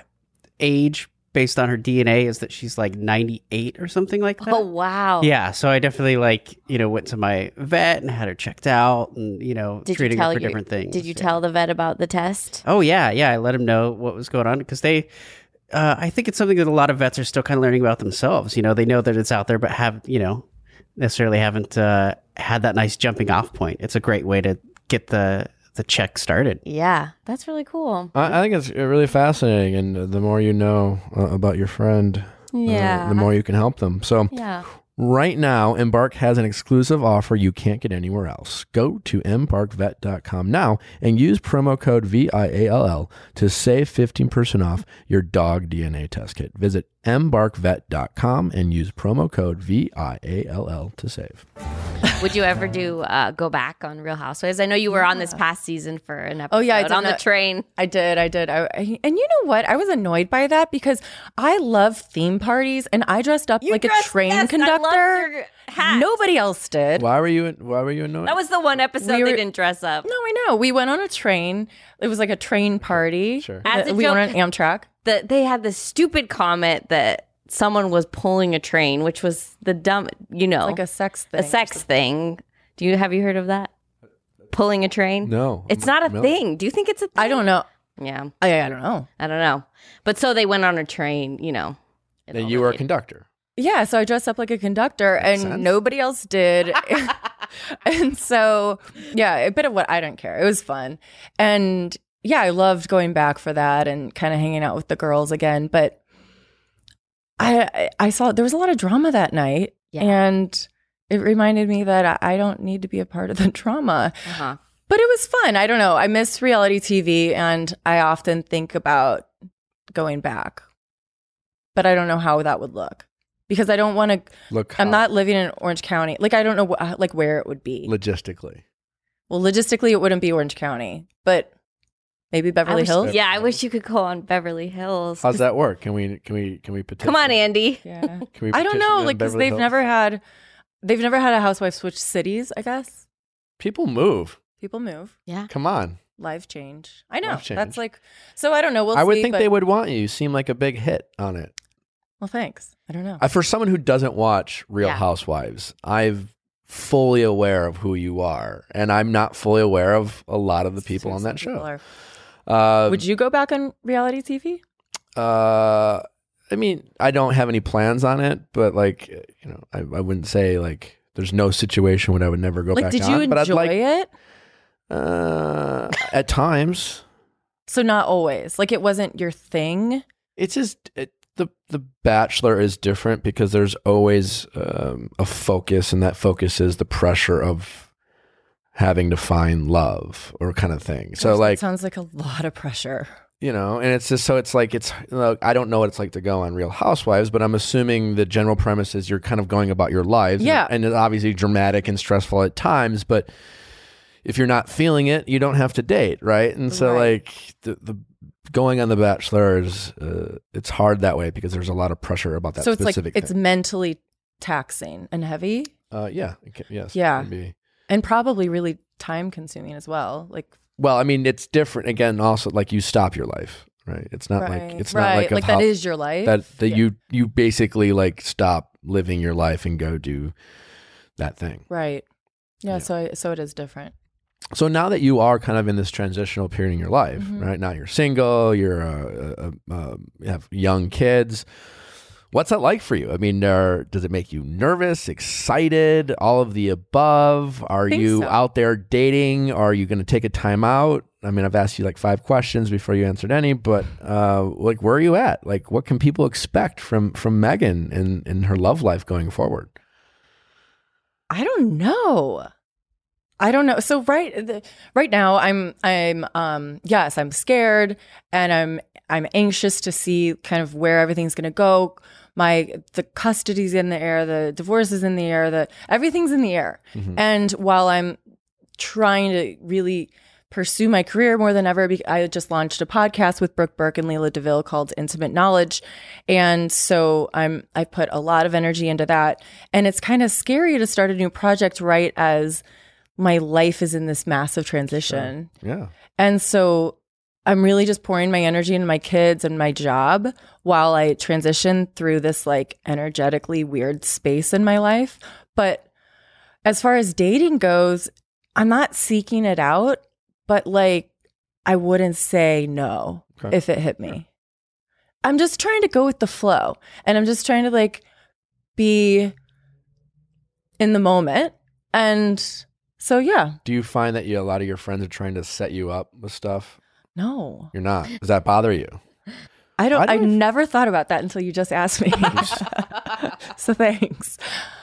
Speaker 4: age based on her D N A is that she's like ninety-eight or something like that.
Speaker 2: Oh, wow.
Speaker 4: Yeah, so I definitely like, you know, went to my vet and had her checked out and, you know,
Speaker 2: Did you
Speaker 4: treating
Speaker 2: tell
Speaker 4: her for
Speaker 2: your-
Speaker 4: different things.
Speaker 2: Did you
Speaker 4: Yeah.
Speaker 2: tell the vet about the test?
Speaker 4: Oh, yeah, yeah. I let him know what was going on because they, uh, I think it's something that a lot of vets are still kind of learning about themselves. You know, they know that it's out there, but have, you know, necessarily haven't uh, had that nice jumping off point. It's a great way to get the the check started.
Speaker 2: Yeah. That's really cool.
Speaker 1: I, I think it's really fascinating, and the more you know uh, about your friend,
Speaker 2: Yeah.
Speaker 1: uh, the more you can help them. So
Speaker 2: Yeah.
Speaker 1: right now, Embark has an exclusive offer you can't get anywhere else. Go to embark vet dot com now and use promo code V I A L L to save fifteen percent off your dog D N A test kit. Visit embark vet dot com and use promo code V I A L L to save.
Speaker 2: Would you ever do uh, go back on Real Housewives? I know you were on this past season for an episode
Speaker 3: Oh, yeah, I did
Speaker 2: on the
Speaker 3: not-
Speaker 2: train.
Speaker 3: I did, I did. I, I- and you know what? I was annoyed by that because I love theme parties and I dressed up like a train conductor. Nobody else did.
Speaker 1: Why were you? Why were you annoyed?
Speaker 2: That was the one episode
Speaker 3: We
Speaker 2: they
Speaker 3: were-
Speaker 2: didn't dress up.
Speaker 3: No, I know. We went on a train. It was like a train party.
Speaker 1: Sure.
Speaker 2: As
Speaker 3: Uh,
Speaker 2: a
Speaker 3: we
Speaker 2: joke-
Speaker 3: went on Amtrak.
Speaker 2: The, they had this stupid comment that someone was pulling a train, which was the dumb, you know,
Speaker 3: Like a sex thing.
Speaker 2: a sex thing. Do you have you heard of that? Pulling a train?
Speaker 1: no,
Speaker 2: It's not a
Speaker 1: No.
Speaker 2: thing. Do you think it's a thing?
Speaker 3: I don't know.
Speaker 2: Yeah,
Speaker 3: I, I don't know.
Speaker 2: I don't know. But so they went on a train, you know. it
Speaker 1: And
Speaker 2: all
Speaker 1: you were a
Speaker 2: related.
Speaker 1: conductor.
Speaker 3: Yeah, so I dressed up like a conductor and
Speaker 1: sense.
Speaker 3: nobody else did. And so, yeah, a bit of what I don't care. It was fun. And yeah, I loved going back for that and kind of hanging out with the girls again. But I I I saw there was a lot of drama that night.
Speaker 2: Yeah.
Speaker 3: And it reminded me that I, I don't need to be a part of the drama.
Speaker 2: Uh-huh.
Speaker 3: But it was fun. I don't know. I miss reality T V, and I often think about going back. But I don't know how that would look because I don't want to.
Speaker 1: Look,
Speaker 3: I'm
Speaker 1: how-
Speaker 3: not living in Orange County. Like I don't know wh- like where it would be.
Speaker 1: logistically.
Speaker 3: Well, logistically, it wouldn't be Orange County, but maybe
Speaker 2: I
Speaker 3: Beverly
Speaker 2: wish-
Speaker 3: Hills.
Speaker 2: Yeah, I wish you could go on Beverly Hills.
Speaker 1: How's that work? Can we can we can we petition?
Speaker 2: Come on, Andy.
Speaker 3: Yeah.
Speaker 1: Can we
Speaker 3: I don't
Speaker 1: petition
Speaker 3: know,
Speaker 1: on
Speaker 3: like because
Speaker 1: Beverly
Speaker 3: they've
Speaker 1: Hills?
Speaker 3: never had, they've never had a housewife switch cities. I guess
Speaker 1: People move.
Speaker 3: people move,
Speaker 2: Yeah.
Speaker 1: Come on.
Speaker 3: life change. I know
Speaker 1: Life change.
Speaker 3: that's like. So I don't know. We'll
Speaker 1: I would
Speaker 3: see,
Speaker 1: think
Speaker 3: but-
Speaker 1: they would want you. You seem like a big hit on it.
Speaker 3: Well, thanks. I don't know.
Speaker 1: Uh, for someone who doesn't watch Real
Speaker 2: Yeah.
Speaker 1: Housewives, I'm fully aware of who you are, and I'm not fully aware of a lot of the people on that
Speaker 3: Some people
Speaker 1: show.
Speaker 3: are-
Speaker 1: Uh,
Speaker 3: Would you go back on reality T V?
Speaker 1: Uh, I mean, I don't have any plans on it, but like, you know, I, I wouldn't say like there's no situation where I would never go
Speaker 3: Like,
Speaker 1: back
Speaker 3: did
Speaker 1: on.
Speaker 3: you
Speaker 1: but I'd
Speaker 3: enjoy
Speaker 1: like,
Speaker 3: it?
Speaker 1: Uh, at times,
Speaker 3: So not always. Like it wasn't your thing.
Speaker 1: it's just it, the the Bachelor is different because there's always um, a focus, and that focus is the pressure of having to find love or kind of thing. So
Speaker 3: Gosh, that
Speaker 1: like,
Speaker 3: sounds like a lot of pressure.
Speaker 1: you know, and it's just so it's like it's look, I don't know what it's like to go on Real Housewives, but I'm assuming the general premise is you're kind of going about your lives,
Speaker 3: Yeah.
Speaker 1: and, and it's obviously dramatic and stressful at times, but if you're not feeling it, you don't have to date, right? And so
Speaker 3: Right.
Speaker 1: like the the going on The Bachelor is uh, it's hard that way because there's a lot of pressure about that
Speaker 3: So it's like
Speaker 1: specific
Speaker 3: it's
Speaker 1: thing.
Speaker 3: mentally taxing and heavy,
Speaker 1: Uh, yeah, it can- yes, it
Speaker 3: Yeah.
Speaker 1: can be.
Speaker 3: and probably really time consuming as well. Like
Speaker 1: Well, I mean, it's different again. Also, like you stop your life, right? It's not
Speaker 3: right,
Speaker 1: like it's
Speaker 3: right.
Speaker 1: not like a
Speaker 3: like
Speaker 1: how-
Speaker 3: that is your life.
Speaker 1: that that
Speaker 3: Yeah.
Speaker 1: you you basically like stop living your life and go do that thing.
Speaker 3: right. Yeah,
Speaker 1: Yeah.
Speaker 3: So I, so it is different.
Speaker 1: So now that you are kind of in this transitional period in your life,
Speaker 3: Mhm.
Speaker 1: right? Now you're single, you're uh, uh, uh, you have young kids. What's that like for you? I mean, are, does it make you nervous, excited, all of the above? Are
Speaker 3: think
Speaker 1: you
Speaker 3: so.
Speaker 1: out there dating? Are you going to take a time out? I mean, I've asked you like five questions before you answered any, but uh, like, where are you at? Like, what can people expect from from Megan in in her love life going forward?
Speaker 3: I don't know. I don't know. So right the, right now I'm I'm um yes, I'm scared and I'm I'm anxious to see kind of where everything's going to go. My the custody's in the air, the divorce is in the air, the everything's in the air.
Speaker 1: Mhm.
Speaker 3: And while I'm trying to really pursue my career more than ever, be- I just launched a podcast with Brooke Burke and Leila DeVille called Intimate Knowledge. And so I'm I put a lot of energy into that. And it's kind of scary to start a new project right as my life is in this massive transition.
Speaker 1: Yeah.
Speaker 3: And so I'm really just pouring my energy into my kids and my job while I transition through this like energetically weird space in my life. But as far as dating goes, I'm not seeking it out, but like I wouldn't say no
Speaker 1: Okay.
Speaker 3: if it hit me. I'm just trying to go with the flow, and I'm just trying to like be in the moment. And so, yeah,
Speaker 1: Do you find that you, a lot of your friends are trying to set you up with stuff?
Speaker 3: no,
Speaker 1: You're not. Does that bother you?
Speaker 3: I don't,
Speaker 1: Why
Speaker 3: I
Speaker 1: do I-
Speaker 3: never thought about that until you just asked me. So thanks.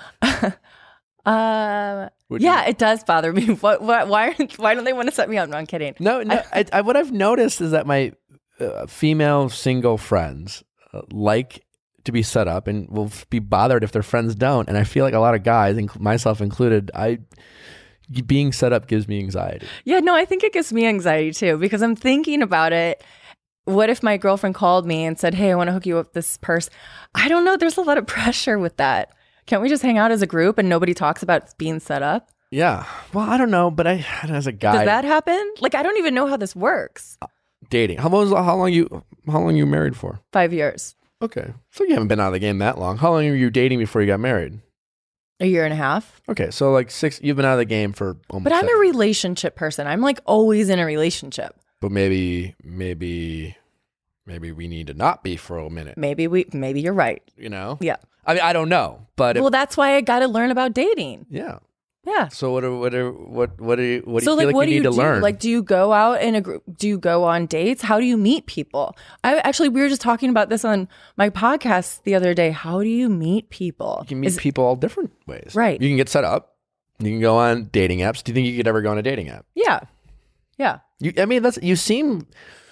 Speaker 3: uh,
Speaker 1: Would
Speaker 3: yeah,
Speaker 1: you-
Speaker 3: it does bother me. What, what, why, aren't- why don't they want to set me up? No, I'm kidding.
Speaker 1: No, no. I, I, what I've noticed is that my uh, female single friends uh, like to be set up and will f- be bothered if their friends don't. And I feel like a lot of guys, inc- myself included, I being set up gives me anxiety.
Speaker 3: Yeah, no, I think it gives me anxiety too because I'm thinking about it. What if my girlfriend called me and said, "Hey, I want to hook you up with this person"? I don't know. There's a lot of pressure with that. Can't we just hang out as a group and nobody talks about being set up?
Speaker 1: Yeah. Well, I don't know, but I, as a guy,
Speaker 3: Does that happen? Like, I don't even know how this works.
Speaker 1: dating. How long? How long you? How long you married for?
Speaker 3: Five years,
Speaker 1: Okay, so you haven't been out of the game that long. How long were you dating before you got married?
Speaker 3: a year and a half.
Speaker 1: Okay, so like six. You've been out of the game for almost.
Speaker 3: But I'm
Speaker 1: seven.
Speaker 3: a relationship person. I'm like always in a relationship.
Speaker 1: But maybe, maybe, maybe we need to not be for a minute.
Speaker 3: Maybe we, maybe you're right.
Speaker 1: You know?
Speaker 3: Yeah.
Speaker 1: I mean, I don't know, but if-
Speaker 3: Well, that's why I got to learn about dating.
Speaker 1: yeah.
Speaker 3: Yeah.
Speaker 1: So what? Are, what? Are, what? What do you? What do
Speaker 3: So
Speaker 1: you
Speaker 3: like,
Speaker 1: feel like
Speaker 3: what
Speaker 1: you
Speaker 3: do
Speaker 1: need
Speaker 3: you
Speaker 1: to
Speaker 3: do?
Speaker 1: learn?
Speaker 3: Like, do you go out in a group? Do you go on dates? How do you meet people? I actually, we were just talking about this on my podcast the other day. How do you meet people?
Speaker 1: you can meet
Speaker 3: Is-
Speaker 1: people all different ways.
Speaker 3: Right.
Speaker 1: You can get set up. You can go on dating apps. Do you think you could ever go on a dating app?
Speaker 3: Yeah. Yeah.
Speaker 1: You, I mean, that's you seem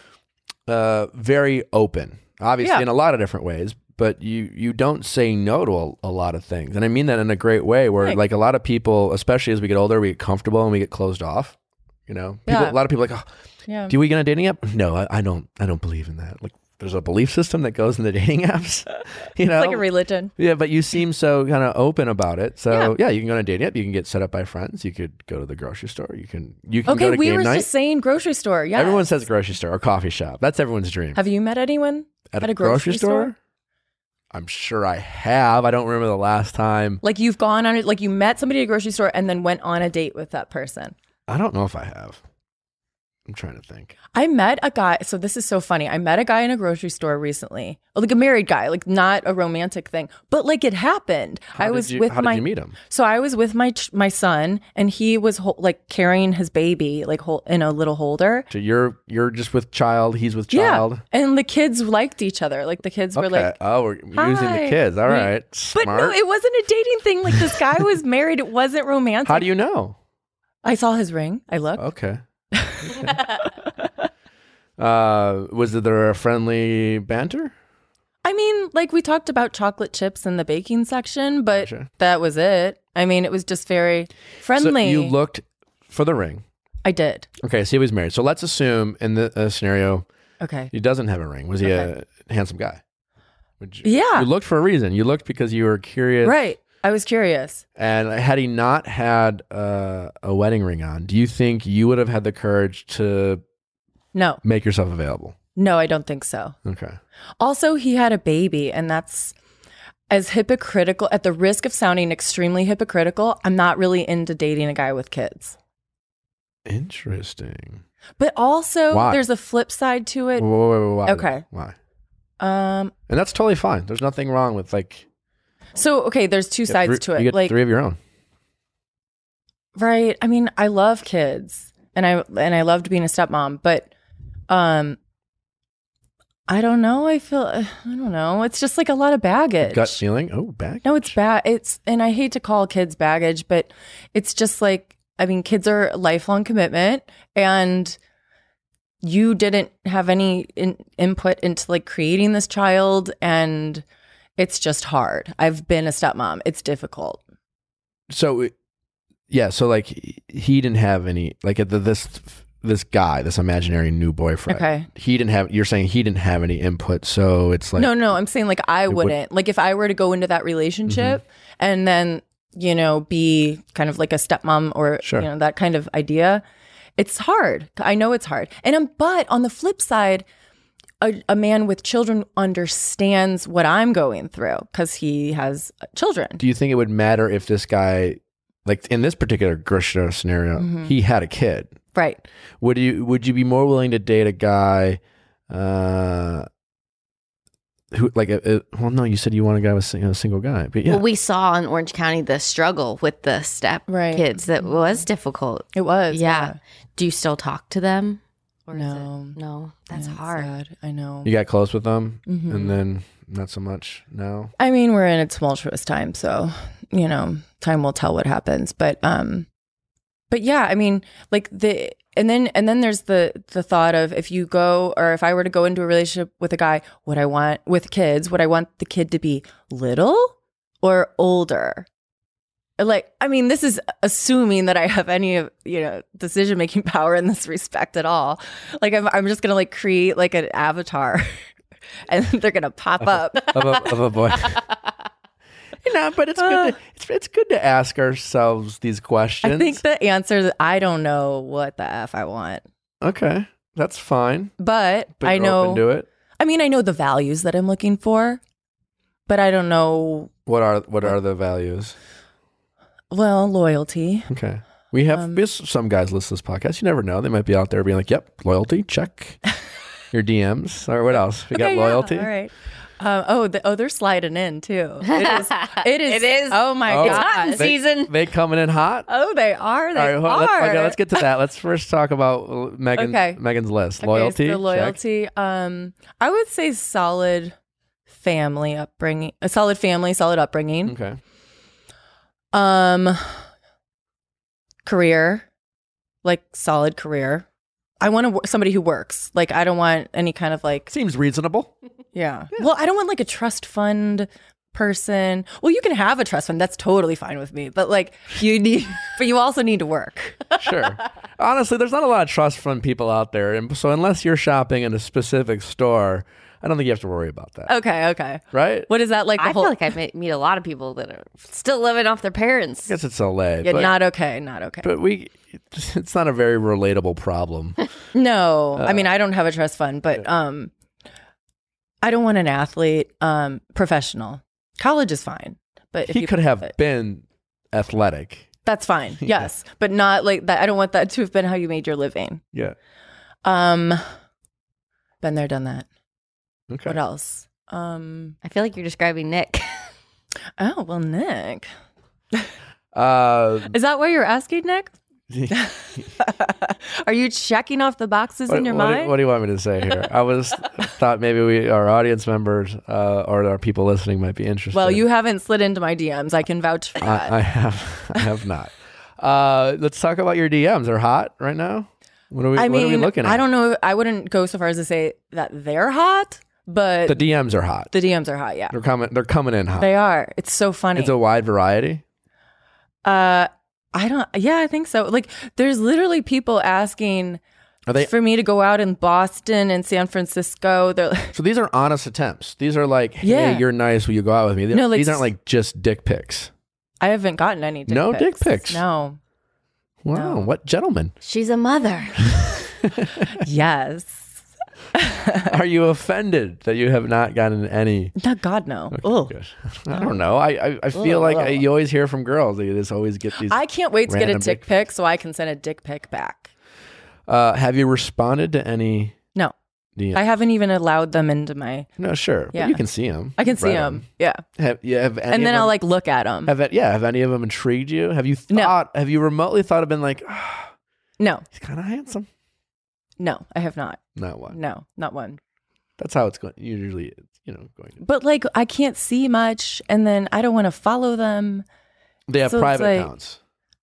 Speaker 1: uh, very open, obviously,
Speaker 3: Yeah.
Speaker 1: in a lot of different ways. But you you don't say no to a, a lot of things, and I mean that in a great way. Where
Speaker 3: Right.
Speaker 1: like a lot of people, especially as we get older, we get comfortable and we get closed off. You know, people,
Speaker 3: Yeah.
Speaker 1: a lot of people are like, oh,
Speaker 3: Yeah.
Speaker 1: do we get on a dating app? No, I, I don't. I don't believe in that. Like, there's a belief system that goes in the dating apps. You know,
Speaker 3: It's like a religion.
Speaker 1: yeah. But you seem so kind of open about it. So
Speaker 3: Yeah.
Speaker 1: yeah. you can go on a dating app. You can get set up by friends. You could go to the grocery store. You can you can
Speaker 3: Okay,
Speaker 1: go to
Speaker 3: we
Speaker 1: game
Speaker 3: were
Speaker 1: night.
Speaker 3: just saying grocery store. Yeah.
Speaker 1: Everyone says grocery store or coffee shop. That's everyone's dream.
Speaker 3: Have you met anyone
Speaker 1: At,
Speaker 3: at
Speaker 1: a,
Speaker 3: a
Speaker 1: grocery,
Speaker 3: grocery
Speaker 1: store?
Speaker 3: store?
Speaker 1: I'm sure I have. I don't remember the last time.
Speaker 3: Like you've gone on it, like you met somebody at a grocery store and then went on a date with that person.
Speaker 1: I don't know if I have. I'm trying to think.
Speaker 3: I met a guy. So this is so funny. I met a guy in a grocery store recently, like a married guy, like not a romantic thing, but like it happened.
Speaker 1: How
Speaker 3: I
Speaker 1: did
Speaker 3: was
Speaker 1: you,
Speaker 3: with
Speaker 1: how
Speaker 3: my.
Speaker 1: did you meet him?
Speaker 3: So I was with my ch- my son, and he was hol- like carrying his baby, like hol- in a little holder.
Speaker 1: So you're you're just with child. He's with child.
Speaker 3: Yeah, and the kids liked each other. Like the kids were
Speaker 1: Okay.
Speaker 3: like,
Speaker 1: oh, we're using the
Speaker 3: "Hi."
Speaker 1: kids. All
Speaker 3: We-
Speaker 1: right.
Speaker 3: but
Speaker 1: Smart.
Speaker 3: no, it wasn't a dating thing. Like this guy was married. It wasn't romantic.
Speaker 1: How do you know?
Speaker 3: I saw his ring. I looked.
Speaker 1: Okay. Okay. uh, was there a friendly banter?
Speaker 3: I mean, like we talked about chocolate chips in the baking section, but
Speaker 1: Gotcha.
Speaker 3: that was it. I mean, it was just very friendly.
Speaker 1: So you looked for the ring.
Speaker 3: I did.
Speaker 1: Okay, so he was married. So let's assume in the uh, scenario
Speaker 3: Okay.
Speaker 1: he doesn't have a ring. Was he
Speaker 3: Okay.
Speaker 1: a handsome guy? Would you,
Speaker 3: Yeah.
Speaker 1: You looked for a reason. You looked because you were curious.
Speaker 3: Right. I was curious.
Speaker 1: And had he not had uh, a wedding ring on, do you think you would have had the courage to
Speaker 3: No,
Speaker 1: make yourself available?
Speaker 3: no, I don't think so.
Speaker 1: Okay.
Speaker 3: Also, he had a baby, and that's as hypocritical, at the risk of sounding extremely hypocritical, I'm not really into dating a guy with kids.
Speaker 1: Interesting.
Speaker 3: But also,
Speaker 1: Why?
Speaker 3: there's a flip side to it.
Speaker 1: Whoa, whoa, whoa, why?
Speaker 3: Okay.
Speaker 1: Why?
Speaker 3: Um,
Speaker 1: And that's totally fine. There's nothing wrong with like
Speaker 3: so, okay, there's two
Speaker 1: you get
Speaker 3: sides
Speaker 1: three-
Speaker 3: to it.
Speaker 1: You get
Speaker 3: Like,
Speaker 1: three of your own.
Speaker 3: right. I mean, I love kids and I and I loved being a stepmom, but um I don't know. I feel I don't know. It's just like a lot of baggage.
Speaker 1: Gut feeling. Oh, back.
Speaker 3: No, it's bad. It's and I hate to call kids baggage, but it's just like I mean, kids are a lifelong commitment, and you didn't have any in, input into like creating this child, and it's just hard. I've been a stepmom. It's difficult.
Speaker 1: So, it- yeah. So like he- he didn't have any like the, this this guy, this imaginary new boyfriend.
Speaker 3: Okay.
Speaker 1: He didn't have. You're saying he didn't have any input. So it's like
Speaker 3: no, no, I'm saying like I
Speaker 1: It would-
Speaker 3: wouldn't. Like if I were to go into that relationship and then, you know, be kind of like a stepmom or
Speaker 1: Sure.
Speaker 3: you know, that kind of idea, it's hard. I know it's hard. And um, but on the flip side, a, a man with children understands what I'm going through because he has children.
Speaker 1: Do you think it would matter if this guy, like in this particular grocery store scenario,
Speaker 3: Mm-hmm.
Speaker 1: he had a kid?
Speaker 3: Right.
Speaker 1: Would you would you be more willing to date a guy uh, who like a, a, well no, you said you want a guy with a single guy, but yeah.
Speaker 2: Well, we saw in Orange County the struggle with the step
Speaker 3: Right.
Speaker 2: kids that was difficult.
Speaker 3: It was.
Speaker 2: Yeah. Do you still talk to them? Or is
Speaker 3: No.
Speaker 2: it- no, that's
Speaker 3: Yeah, it's
Speaker 2: hard.
Speaker 3: sad. I know.
Speaker 1: You got close with them
Speaker 3: Mhm.
Speaker 1: and then not so much now.
Speaker 3: I mean, we're in a tumultuous time, so you know, time will tell what happens. But um, but yeah, I mean, like the and then and then there's the the thought of if you go or if I were to go into a relationship with a guy, would I want with kids? Would I want the kid to be little or older? Like, I mean, this is assuming that I have any of you know decision making power in this respect at all. Like, I'm I'm just gonna like create like an avatar, and they're gonna pop up.
Speaker 1: of a, of a boy. You know, but it's good. To, it's it's good to ask ourselves these questions.
Speaker 3: I think the answer is I don't know what the F I want.
Speaker 1: Okay, that's fine.
Speaker 3: But,
Speaker 1: But
Speaker 3: I
Speaker 1: you're
Speaker 3: know,
Speaker 1: open to it.
Speaker 3: I mean, I know the values that I'm looking for, but I don't know,
Speaker 1: What are what are the values?
Speaker 3: well, loyalty.
Speaker 1: Okay, we have
Speaker 3: Um,
Speaker 1: we have some guys listen to this podcast. You never know; they might be out there being like, "Yep, loyalty, check." Your D Ms or what else? We got
Speaker 3: Okay, yeah,
Speaker 1: loyalty.
Speaker 3: all right. Um, oh, the, oh, they're sliding in too. It is. It is.
Speaker 2: It is.
Speaker 3: Oh my
Speaker 1: Oh.
Speaker 2: It's
Speaker 3: god.
Speaker 2: hunting
Speaker 1: They,
Speaker 2: season.
Speaker 1: they coming in hot.
Speaker 3: Oh, they are. They
Speaker 1: All right, hold on,
Speaker 3: are.
Speaker 1: let's, okay, let's get to that. Let's first talk about uh, Megan.
Speaker 3: Okay.
Speaker 1: Megan's list.
Speaker 3: Okay,
Speaker 1: Loyalty.
Speaker 3: so the
Speaker 1: check.
Speaker 3: loyalty. Um, I would say solid family upbringing. A solid family, solid upbringing.
Speaker 1: Okay.
Speaker 3: Um, career, like solid career. I want to somebody who works. Like I don't want any kind of like
Speaker 1: Seems reasonable.
Speaker 3: yeah. Well, I don't want like a trust fund person. Well, you can have a trust fund. That's totally fine with me. But like you need, but you also need to work.
Speaker 1: Sure. Honestly, there's not a lot of trust fund people out there, and so unless you're shopping in a specific store, I don't think you have to worry about that.
Speaker 3: Okay. Okay.
Speaker 1: Right?
Speaker 3: What is that like? The
Speaker 2: I
Speaker 3: whole,
Speaker 2: feel like I meet, meet a lot of people that are still living off their parents.
Speaker 1: I guess it's L A.
Speaker 3: yeah,
Speaker 1: but,
Speaker 3: not okay. Not okay.
Speaker 1: but we, it's not a very relatable problem.
Speaker 3: No,
Speaker 1: Uh,
Speaker 3: I mean I don't have a trust fund, but um, I don't want an athlete, um, professional. College is fine, but if
Speaker 1: He
Speaker 3: you,
Speaker 1: could have
Speaker 3: but
Speaker 1: been athletic.
Speaker 3: that's fine. Yes, but not like that. I don't want that to have been how you made your living.
Speaker 1: Yeah.
Speaker 3: Um, been there, done that.
Speaker 1: Okay.
Speaker 3: What else? Um,
Speaker 2: I feel like you're describing Nick.
Speaker 3: oh well, Nick.
Speaker 1: Uh,
Speaker 3: Is that why you're asking, Nick? Are you checking off the boxes
Speaker 1: what,
Speaker 3: in your
Speaker 1: what do-
Speaker 3: mind?
Speaker 1: what do you want me to say here? I was thought maybe we, our audience members uh, or our people listening might be interested.
Speaker 3: Well, you haven't slid into my D Ms. I can vouch for that.
Speaker 1: I, I have. I have not. Uh, let's talk about your D Ms. They're hot right now. What are we?
Speaker 3: I
Speaker 1: what
Speaker 3: mean,
Speaker 1: are we looking at?
Speaker 3: I don't know. I wouldn't go so far as to say that they're hot, but
Speaker 1: The D Ms are hot.
Speaker 3: the D Ms are hot. Yeah,
Speaker 1: They're coming. They're coming in hot.
Speaker 3: they are. It's so funny.
Speaker 1: It's a wide variety.
Speaker 3: uh, I don't. Yeah, I think so. Like, there's literally people asking
Speaker 1: Are they?
Speaker 3: for me to go out in Boston and San Francisco. They're like,
Speaker 1: So these are honest attempts. These are like, hey,
Speaker 3: Yeah.
Speaker 1: you're nice. Will you go out with me? These,
Speaker 3: No, like
Speaker 1: these aren't
Speaker 3: s-
Speaker 1: like just dick pics.
Speaker 3: I haven't gotten any dick
Speaker 1: No
Speaker 3: pics.
Speaker 1: dick pics?
Speaker 3: No.
Speaker 1: Wow,
Speaker 3: No.
Speaker 1: what gentlemen?
Speaker 2: She's a mother.
Speaker 3: Yes.
Speaker 1: Are you offended that you have not gotten any?
Speaker 3: No, God, no. Ugh.
Speaker 1: Good. I don't know. I I, I feel like
Speaker 3: Ugh.
Speaker 1: you always hear from girls. They just always get these.
Speaker 3: I can't wait to get a
Speaker 1: Random
Speaker 3: dick
Speaker 1: dick
Speaker 3: pic so I can send a dick pic back.
Speaker 1: Uh, have you responded to any?
Speaker 3: No,
Speaker 1: D Ms?
Speaker 3: I haven't even allowed them into my.
Speaker 1: No, sure.
Speaker 3: Yeah.
Speaker 1: But you can see them.
Speaker 3: I can see them. Yeah.
Speaker 1: Have, yeah, have any
Speaker 3: And then
Speaker 1: of
Speaker 3: I'll
Speaker 1: them-
Speaker 3: like look at them.
Speaker 1: Have it, yeah. Have any of them intrigued you? Have you
Speaker 3: No.
Speaker 1: thought? Have you remotely thought of been like, oh,
Speaker 3: No,
Speaker 1: he's kind of handsome?
Speaker 3: no, I have not.
Speaker 1: Not one.
Speaker 3: No, not one.
Speaker 1: That's how it's going. Usually, it's, you know, going. To.
Speaker 3: But like, I can't see much, and then I don't want to follow them.
Speaker 1: They have
Speaker 3: So it's
Speaker 1: private
Speaker 3: like-
Speaker 1: accounts.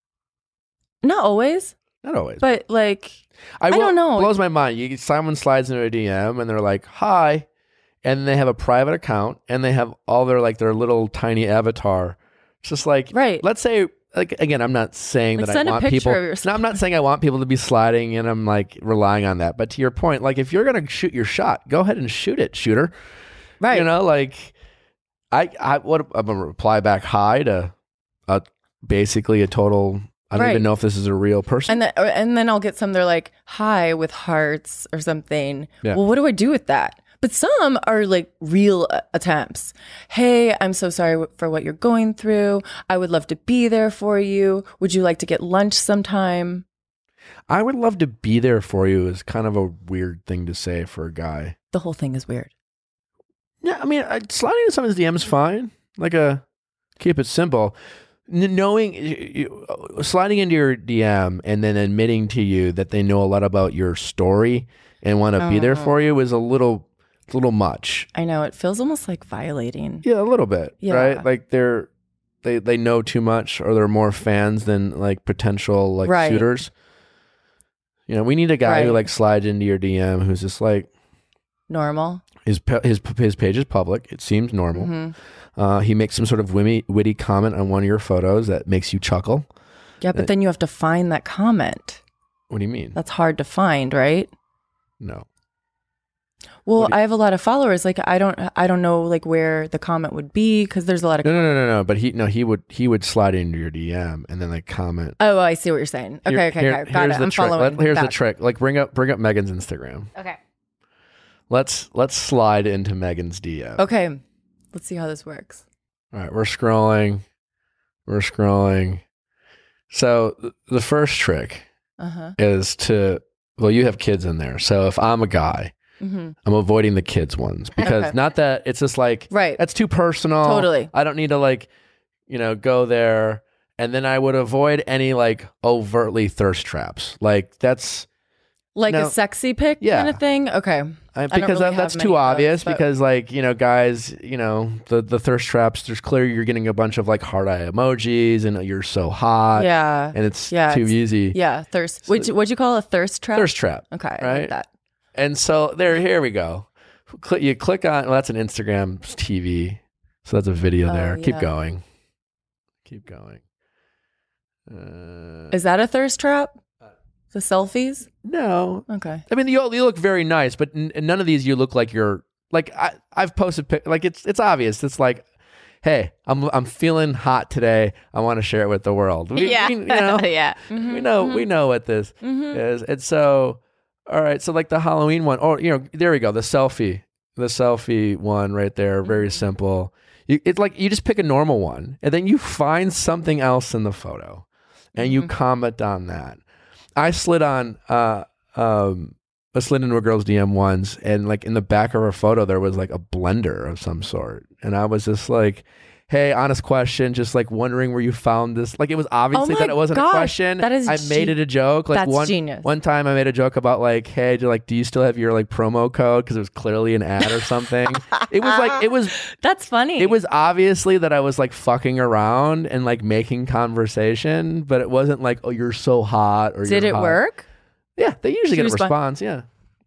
Speaker 3: Not always,
Speaker 1: Not always.
Speaker 3: but like,
Speaker 1: I,
Speaker 3: I
Speaker 1: will,
Speaker 3: don't know.
Speaker 1: Blows my mind. You, someone slides into a D M and they're like, "Hi," and they have a private account and they have all their like their little tiny avatar. It's just like,
Speaker 3: Right.
Speaker 1: Let's say, like again, I'm not saying
Speaker 3: Like,
Speaker 1: that
Speaker 3: send
Speaker 1: I
Speaker 3: a
Speaker 1: want
Speaker 3: picture
Speaker 1: people.
Speaker 3: of yourself.
Speaker 1: No, I'm not saying I want people to be sliding, and I'm like relying on that. But to your point, like if you're gonna shoot your shot, go ahead and shoot it, shooter.
Speaker 3: right?
Speaker 1: You know, like I, I would I'm gonna reply back hi to a basically a total. I don't
Speaker 3: Right.
Speaker 1: even know if this is a real person.
Speaker 3: And then, or- and then I'll get some. They're like, "Hi" with hearts or something.
Speaker 1: Yeah.
Speaker 3: Well, what do I do with that? But some are like real uh, attempts. Hey, I'm so sorry w- for what you're going through. I would love to be there for you. Would you like to get lunch sometime?
Speaker 1: I would love to be there for you is kind of a weird thing to say for a guy.
Speaker 3: The whole thing is weird.
Speaker 1: Yeah, I mean, I- sliding into some of his D Ms fine. Like a keep it simple. N- knowing you, you- sliding into your D M and then admitting to you that they know a lot about your story and want to be there for you is a little, it's a little much.
Speaker 3: I know it feels almost like violating.
Speaker 1: Yeah, a little bit.
Speaker 3: Yeah.
Speaker 1: Right? Like they're they they know too much, or they're more fans than like potential like
Speaker 3: Right.
Speaker 1: suitors. You know, we need a guy who
Speaker 3: Right.
Speaker 1: like slides into your D M who's just like.
Speaker 3: Normal.
Speaker 1: His pe- his his page is public. It seems normal.
Speaker 3: hmm
Speaker 1: Uh, he makes some sort of witty, witty comment on one of your photos that makes you chuckle.
Speaker 3: Yeah, but
Speaker 1: Uh,
Speaker 3: then you have to find that comment.
Speaker 1: What do you mean?
Speaker 3: That's hard to find, right?
Speaker 1: No.
Speaker 3: Well,
Speaker 1: What do you-
Speaker 3: I have a lot of followers. Like, I don't, I don't know, like where the comment would be because there's a lot of.
Speaker 1: No, no, no, no, no. But he no he would he would slide into your D M and then like comment.
Speaker 3: Oh, I see what you're saying. Okay,
Speaker 1: Here-
Speaker 3: okay,
Speaker 1: here-
Speaker 3: okay, got
Speaker 1: here's
Speaker 3: it.
Speaker 1: the
Speaker 3: I'm
Speaker 1: trick.
Speaker 3: following.
Speaker 1: Let- here's the
Speaker 3: that.
Speaker 1: trick. Like bring up bring up Megan's Instagram.
Speaker 2: Okay.
Speaker 1: Let's let's slide into Megan's D M.
Speaker 3: Okay, let's see how this works.
Speaker 1: All right, we're scrolling. We're scrolling. So th- the first trick
Speaker 3: Uh huh.
Speaker 1: is to well, you have kids in there. So if I'm a guy,
Speaker 3: hmm
Speaker 1: I'm avoiding the kids ones because
Speaker 3: Okay.
Speaker 1: not that it's just like
Speaker 3: Right.
Speaker 1: that's too personal.
Speaker 3: Totally.
Speaker 1: I don't need to like, you know, go there. And then I would avoid any like overtly thirst traps. Like that's
Speaker 3: Like
Speaker 1: No.
Speaker 3: a sexy pic
Speaker 1: Yeah.
Speaker 3: kind of thing? Okay.
Speaker 1: I,
Speaker 3: don't
Speaker 1: because
Speaker 3: really
Speaker 1: that,
Speaker 3: have
Speaker 1: that's
Speaker 3: many
Speaker 1: too
Speaker 3: of those,
Speaker 1: obvious.
Speaker 3: but-
Speaker 1: Because like you know, guys, you know, the the thirst traps. There's clearly you're getting a bunch of like heart eye emojis, and you're so hot.
Speaker 3: Yeah.
Speaker 1: and it's
Speaker 3: Yeah,
Speaker 1: too
Speaker 3: it's-
Speaker 1: easy.
Speaker 3: Yeah, thirst. Would you, what'd you call it? A thirst trap?
Speaker 1: Thirst trap.
Speaker 3: Okay, I
Speaker 1: right?
Speaker 3: like that.
Speaker 1: And so there, here we go. Cl- You click on. Well, that's an Instagram T V. So that's a video
Speaker 3: Oh,
Speaker 1: there. Keep
Speaker 3: yeah.
Speaker 1: going. Keep going. Uh,
Speaker 3: Is that a thirst trap? The selfies?
Speaker 1: no,
Speaker 3: Okay.
Speaker 1: I mean, you, you look very nice, but n- none of these you look like you're like I, I've posted pic- like it's it's obvious. It's like, hey, I'm I'm feeling hot today. I want to share it with the world. We,
Speaker 2: yeah.
Speaker 1: we, you know,
Speaker 2: yeah.
Speaker 1: we know we know what this is. And so, all right, so like the Halloween one, oh, you know, there we go, the selfie, the selfie one right there, very simple. You, it's like you just pick a normal one, and then you find something else in the photo, and you comment on that. I slid on, uh, um, I slid into a girl's D M once, and like in the back of her photo, there was like a blender of some sort, and I was just like, "Hey, honest question, just like wondering where you found this." Like it was obviously
Speaker 3: Oh
Speaker 1: that
Speaker 3: my
Speaker 1: it wasn't
Speaker 3: gosh,
Speaker 1: a question.
Speaker 3: that is
Speaker 1: I made
Speaker 3: ge-
Speaker 1: it a joke. Like
Speaker 3: that's
Speaker 1: one
Speaker 3: genius.
Speaker 1: one time, I made a joke about like, "Hey, do like, do you still have your like promo code?" Because it was clearly an ad or something. It was like it was.
Speaker 3: That's funny.
Speaker 1: It was obviously that I was like fucking around and like making conversation, but it wasn't like, "Oh, you're so hot." Or
Speaker 3: Did
Speaker 1: "You're
Speaker 3: it
Speaker 1: hot."
Speaker 3: work?
Speaker 1: Yeah, they usually
Speaker 3: She
Speaker 1: get a
Speaker 3: respond-
Speaker 1: response. Yeah,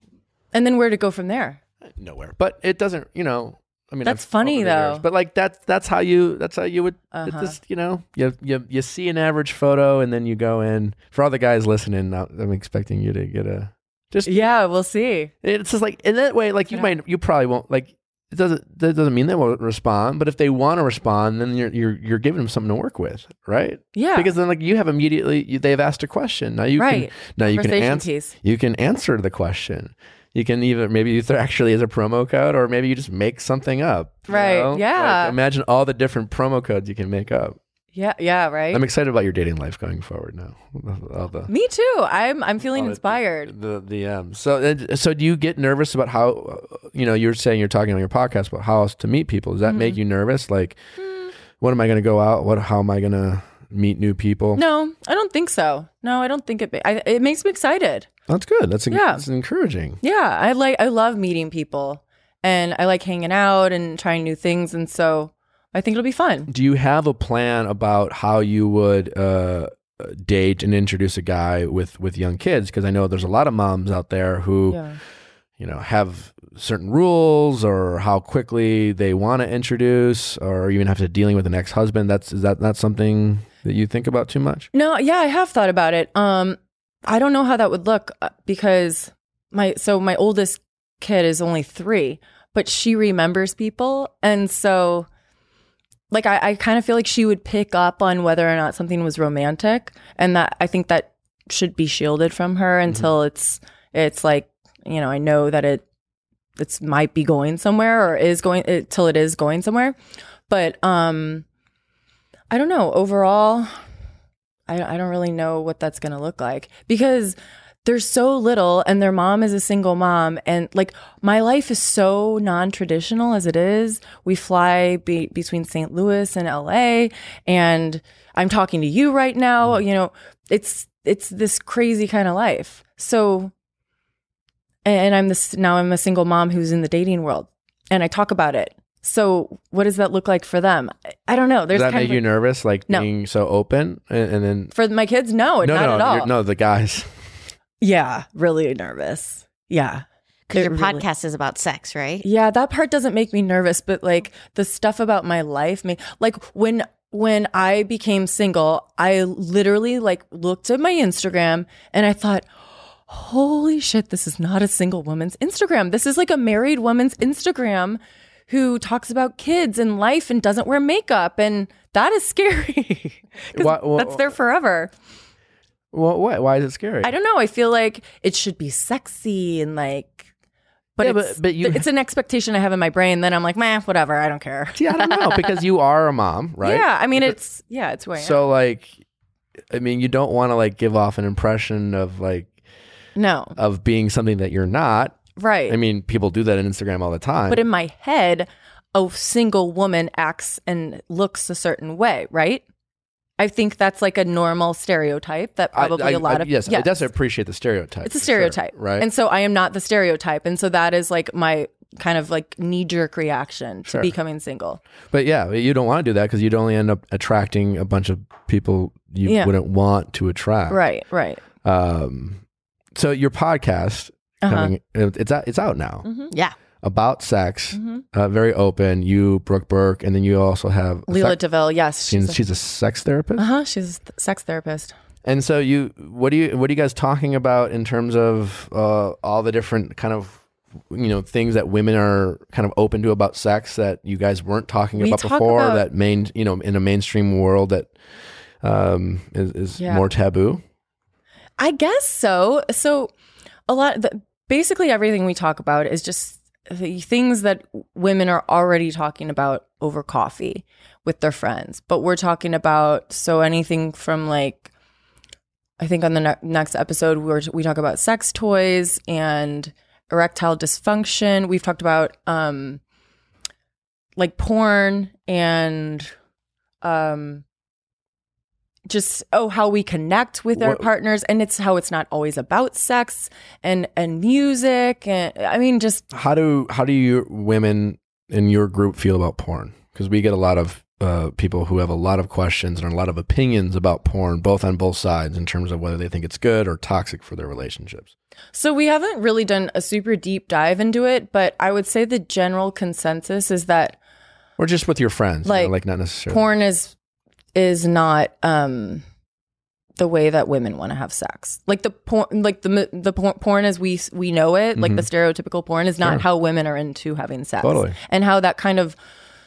Speaker 3: And then where'd it go from there?
Speaker 1: nowhere. But it doesn't. You know, I mean,
Speaker 3: That's
Speaker 1: I've-
Speaker 3: funny,
Speaker 1: over the years-
Speaker 3: though.
Speaker 1: But like that's that's how you that's how you would it
Speaker 3: Uh-huh.
Speaker 1: just you know you you you see an average photo and then you go in. For all the guys listening, now, I'm expecting you to get a just.
Speaker 3: Yeah, we'll see.
Speaker 1: It's just like in that way, like you
Speaker 3: Yeah.
Speaker 1: might you probably won't like. It doesn't that doesn't mean they won't respond, but if they want to respond, then you're you're you're giving them something to work with, right?
Speaker 3: Yeah.
Speaker 1: Because then like you have immediately you, they've asked a question. Now you
Speaker 3: Right.
Speaker 1: can now you can
Speaker 3: Conversation
Speaker 1: answer
Speaker 3: piece.
Speaker 1: you can answer the question. You can either maybe if there actually is a promo code, or maybe you just make something up. you
Speaker 3: Right,
Speaker 1: know?
Speaker 3: yeah.
Speaker 1: Like, imagine all the different promo codes you can make up.
Speaker 3: Yeah, yeah, right.
Speaker 1: I'm excited about your dating life going forward now. All the
Speaker 3: Me too. I'm I'm feeling
Speaker 1: all the-
Speaker 3: inspired.
Speaker 1: The the um. So uh, so do you get nervous about how uh, you know you're saying you're talking on your podcast about how else to meet people? Does that make
Speaker 3: Mm-hmm.
Speaker 1: you nervous? Like, what am I going to go out? What how am I going to meet new people?
Speaker 3: No, I don't think so. No, I don't think it. I, it makes me excited.
Speaker 1: That's good. That's en-
Speaker 3: Yeah.
Speaker 1: that's encouraging.
Speaker 3: Yeah, I like. I love meeting people, and I like hanging out and trying new things, and so I think it'll be fun.
Speaker 1: Do you have a plan about how you would uh, date and introduce a guy with with young kids? Because I know there's a lot of moms out there who
Speaker 3: Yeah.
Speaker 1: you know have certain rules or how quickly they want to introduce, or even have to dealing with an ex husband. That's is that not something that you think about too much?
Speaker 3: No, yeah, I have thought about it. Um, I don't know how that would look uh, because my so my oldest kid is only three, but she remembers people, and so like I, I kind of feel like she would pick up on whether or not something was romantic, and that I think that should be shielded from her until it's it's like you know I know that it it's might be going somewhere or is going it, till it is going somewhere, but um. I don't know. Overall, I, I don't really know what that's going to look like because there's so little and their mom is a single mom. And like my life is so non-traditional as it is. We fly be, between Saint Louis and L A, and I'm talking to you right now. You know, it's it's this crazy kind of life. So, and I'm this now I'm a single mom who's in the dating world and I talk about it. So what does that look like for them? I- I don't know. There's
Speaker 1: Does that
Speaker 3: kind
Speaker 1: make
Speaker 3: of
Speaker 1: you
Speaker 3: like-
Speaker 1: nervous, like
Speaker 3: No.
Speaker 1: being so open, and, and then
Speaker 3: For my kids, no,
Speaker 1: no,
Speaker 3: not
Speaker 1: no,
Speaker 3: at all.
Speaker 1: you're- no, the guys.
Speaker 3: Yeah, really nervous. Yeah.
Speaker 2: Because
Speaker 3: It
Speaker 2: your
Speaker 3: really-
Speaker 2: podcast is about sex, right?
Speaker 3: Yeah, that part doesn't make me nervous, but like the stuff about my life, me like when when I became single, I literally like looked at my Instagram and I thought, holy shit, this is not a single woman's Instagram. This is like a married woman's Instagram who talks about kids and life and doesn't wear makeup. And that is scary. 'Cause
Speaker 1: Why- wha-
Speaker 3: that's there forever.
Speaker 1: Well, why? Why is it scary?
Speaker 3: I don't know. I feel like it should be sexy and like, but
Speaker 1: Yeah, but-
Speaker 3: it's,
Speaker 1: but you-
Speaker 3: it's an expectation I have in my brain. Then I'm like, man, whatever. I don't care.
Speaker 1: See, I don't know because you are a mom, right?
Speaker 3: Yeah. I mean, it's, yeah, it's who I am.
Speaker 1: So like, I mean, you don't want to like give off an impression of like
Speaker 3: No.
Speaker 1: of being something that you're not.
Speaker 3: Right.
Speaker 1: I mean, people do that on Instagram all the time.
Speaker 3: but in my head, a single woman acts and looks a certain way, right? I think that's like a normal stereotype that probably
Speaker 1: I, I,
Speaker 3: a lot
Speaker 1: I,
Speaker 3: of
Speaker 1: yes, I definitely appreciate the stereotype.
Speaker 3: It's a
Speaker 1: for sure,
Speaker 3: stereotype,
Speaker 1: right?
Speaker 3: And so I am not the stereotype, and so that is like my kind of like knee jerk reaction to
Speaker 1: Sure.
Speaker 3: becoming single.
Speaker 1: But yeah, you don't want to do that because you'd only end up attracting a bunch of people you
Speaker 3: Yeah.
Speaker 1: wouldn't want to attract.
Speaker 3: Right, right.
Speaker 1: Um, so your podcast,
Speaker 3: Uh-huh.
Speaker 1: coming, it's out, it's out now.
Speaker 3: Mhm.
Speaker 2: Yeah.
Speaker 1: About sex,
Speaker 3: Mhm.
Speaker 1: uh, very open. You, Brooke Burke, and then you also have a
Speaker 3: Leela
Speaker 1: sex-
Speaker 3: DeVille, yes,
Speaker 1: she's, she's a sex therapist.
Speaker 3: uh huh. She's a th- sex therapist.
Speaker 1: And so you, what do you, what are you guys talking about in terms of uh, all the different kind of, you know, things that women are kind of open to about sex that you guys weren't talking
Speaker 3: We
Speaker 1: about
Speaker 3: talk
Speaker 1: before?
Speaker 3: about-
Speaker 1: that main, you know, in a mainstream world that um, is, is
Speaker 3: Yeah.
Speaker 1: more taboo.
Speaker 3: I guess so. So a lot, the, basically everything we talk about is just the things that women are already talking about over coffee with their friends. But we're talking about, so anything from like, I think on the ne- next episode, we're, we talk about sex toys and erectile dysfunction. We've talked about um, like porn and um, just oh how we connect with our
Speaker 1: What-
Speaker 3: partners, and it's how it's not always about sex and and music, and I mean just
Speaker 1: How do how do you women in your group feel about porn? Because we get a lot of uh, people who have a lot of questions and a lot of opinions about porn, both on both sides, in terms of whether they think it's good or toxic for their relationships.
Speaker 3: so we haven't really done a super deep dive into it, but I would say the general consensus is that
Speaker 1: Or just with your friends, you know,
Speaker 3: Like,
Speaker 1: like not necessarily.
Speaker 3: porn is is not um the way that women want to have sex. Like the porn, like the the por- porn as we we know it, like the stereotypical porn is not
Speaker 1: Sure.
Speaker 3: how women are into having sex.
Speaker 1: Totally.
Speaker 3: And how that kind of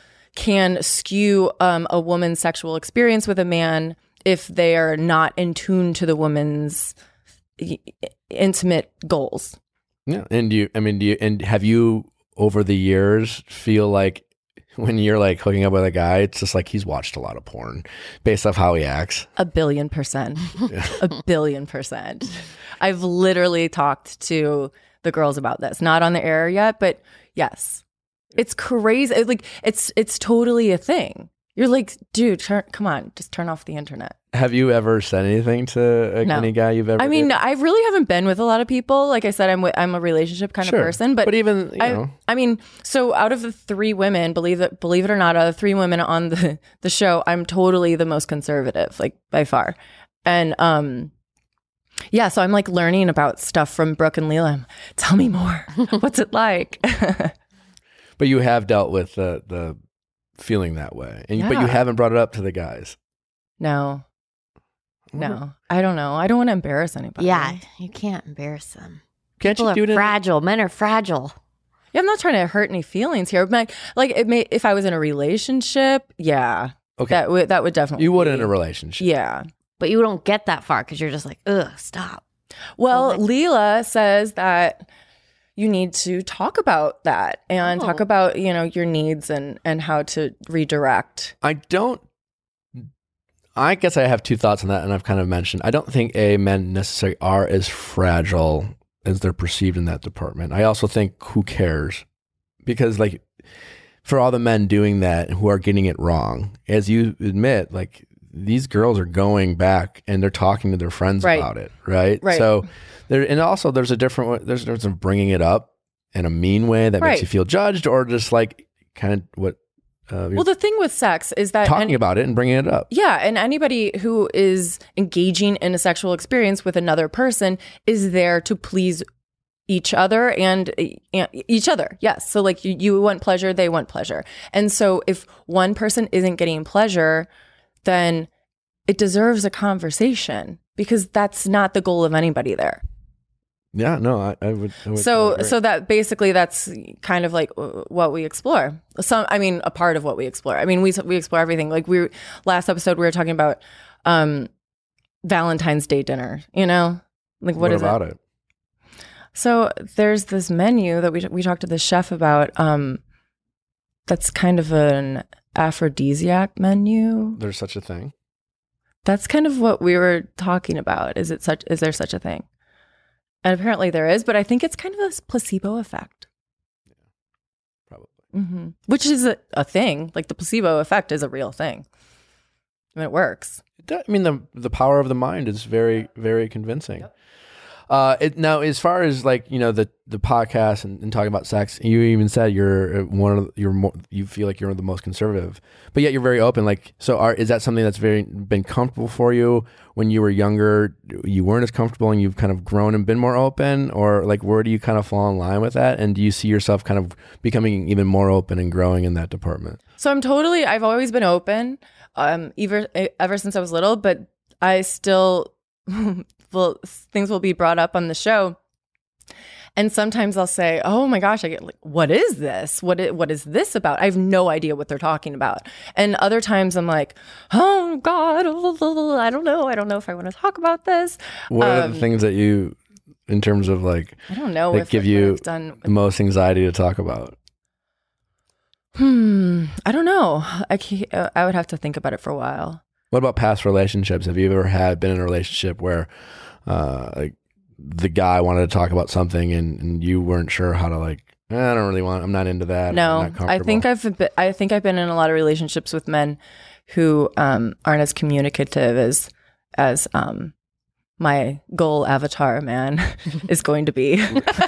Speaker 3: can skew um, a woman's sexual experience with a man if they are not in tune to the woman's i- intimate goals.
Speaker 1: Yeah, and do you? I mean, do you? And have you over the years feel like when you're like hooking up with a guy, it's just like he's watched a lot of porn based off how he acts?
Speaker 3: A billion percent. A billion percent. I've literally talked to the girls about this. Not on the air yet, but yes. It's crazy. It's like it's it's totally a thing. You're like, dude, turn, come on, just turn off the internet.
Speaker 1: Have you ever said anything to uh,
Speaker 3: No.
Speaker 1: any guy you've ever?
Speaker 3: I mean,
Speaker 1: dated?
Speaker 3: I really haven't been with a lot of people. Like I said, I'm wi- I'm a relationship kind
Speaker 1: Sure.
Speaker 3: of person, but,
Speaker 1: but even you
Speaker 3: I,
Speaker 1: know,
Speaker 3: I mean, so out of the three women, believe it, believe it or not, out of the three women on the, the show, I'm totally the most conservative, like by far. And um, yeah, so I'm like learning about stuff from Brooke and Leela. Tell me more. What's it like?
Speaker 1: but you have dealt with the the feeling that way, and but you
Speaker 3: Yeah.
Speaker 1: haven't brought it up to the guys.
Speaker 3: no, no, I don't know. I don't want to embarrass anybody.
Speaker 2: Yeah. You can't embarrass them.
Speaker 1: Can't
Speaker 2: People
Speaker 1: you do
Speaker 2: are
Speaker 1: it? in-
Speaker 2: fragile. Men are fragile.
Speaker 3: Yeah, I'm not trying to hurt any feelings here. But like, like it may, if I was in a relationship, yeah,
Speaker 1: Okay.
Speaker 3: that would that would definitely
Speaker 1: You would
Speaker 3: be-
Speaker 1: in a relationship.
Speaker 3: Yeah.
Speaker 2: But you don't get that far because you're just like, ugh, stop.
Speaker 3: Well,
Speaker 2: Okay.
Speaker 3: Leela says that you need to talk about that and
Speaker 2: Oh.
Speaker 3: talk about, you know, your needs and and how to redirect.
Speaker 1: I don't. I guess I have two thoughts on that, and I've kind of mentioned. I don't think a men necessarily are as fragile as they're perceived in that department. I also think who cares, because like for all the men doing that who are getting it wrong, as you admit, like these girls are going back and they're talking to their friends
Speaker 3: Right.
Speaker 1: about it, right?
Speaker 3: Right.
Speaker 1: So there, and also there's a different way, there's a difference of bringing it up in a mean way that
Speaker 3: Right.
Speaker 1: makes you feel judged, or just like kind of what uh, you're
Speaker 3: Well, the thing with sex is that
Speaker 1: talking
Speaker 3: and-
Speaker 1: about it and bringing it up.
Speaker 3: yeah, and anybody who is engaging in a sexual experience with another person is there to please each other and uh, each other. Yes. So like you, you want pleasure, they want pleasure. And so if one person isn't getting pleasure, then it deserves a conversation because that's not the goal of anybody there.
Speaker 1: Yeah, no, I, I would. I would I
Speaker 3: So
Speaker 1: would agree.
Speaker 3: so that basically that's kind of like uh, what we explore. Some I mean a part of what we explore. I mean we we explore everything. Like we last episode we were talking about um Valentine's Day dinner, you know? Like
Speaker 1: what,
Speaker 3: what is
Speaker 1: about
Speaker 3: it?
Speaker 1: it?
Speaker 3: So there's this menu that we we talked to the chef about um that's kind of an aphrodisiac menu.
Speaker 1: There's such a thing.
Speaker 3: That's kind of what we were talking about. Is it such is there such a thing? And apparently there is, but I think it's kind of a placebo effect.
Speaker 1: Probably.
Speaker 3: hmm Which is a, a thing. Like the placebo effect is a real thing. I mean, it works.
Speaker 1: I mean, the the power of the mind is very, very convincing. Uh, it, now, as far as like you know the the podcast and, and talking about sex, you even said you're one of the, you're more you feel like you're the most conservative, but yet you're very open. Like, so are, is that something that's very been comfortable for you when you were younger? You weren't as comfortable, and you've kind of grown and been more open, or like where do you kind of fall in line with that? And do you see yourself kind of becoming even more open and growing in that department?
Speaker 3: So I'm totally. I've always been open, um, ever ever since I was little, but I still. Well, things will be brought up on the show, and sometimes I'll say, "Oh my gosh, I get like, what is this? What is, what is this about?" I have no idea what they're talking about. And other times I'm like, "Oh God, I don't know. I don't know if I want to talk about this."
Speaker 1: What are
Speaker 3: Um,
Speaker 1: the things that you, in terms of like,
Speaker 3: I don't know
Speaker 1: that
Speaker 3: if
Speaker 1: give
Speaker 3: what
Speaker 1: you
Speaker 3: I've done.
Speaker 1: the most anxiety to talk about?
Speaker 3: Hmm. I don't know. I can't, uh, I would have to think about it for a while.
Speaker 1: What about past relationships? Have you ever had been in a relationship where uh, like the guy wanted to talk about something and, and you weren't sure how to like? Eh, I don't really want. I'm not into that. I'm
Speaker 3: No,
Speaker 1: not
Speaker 3: I think
Speaker 1: comfortable."
Speaker 3: I've been, I think I've been in a lot of relationships with men who um, aren't as communicative as as um, my goal avatar man is going to be.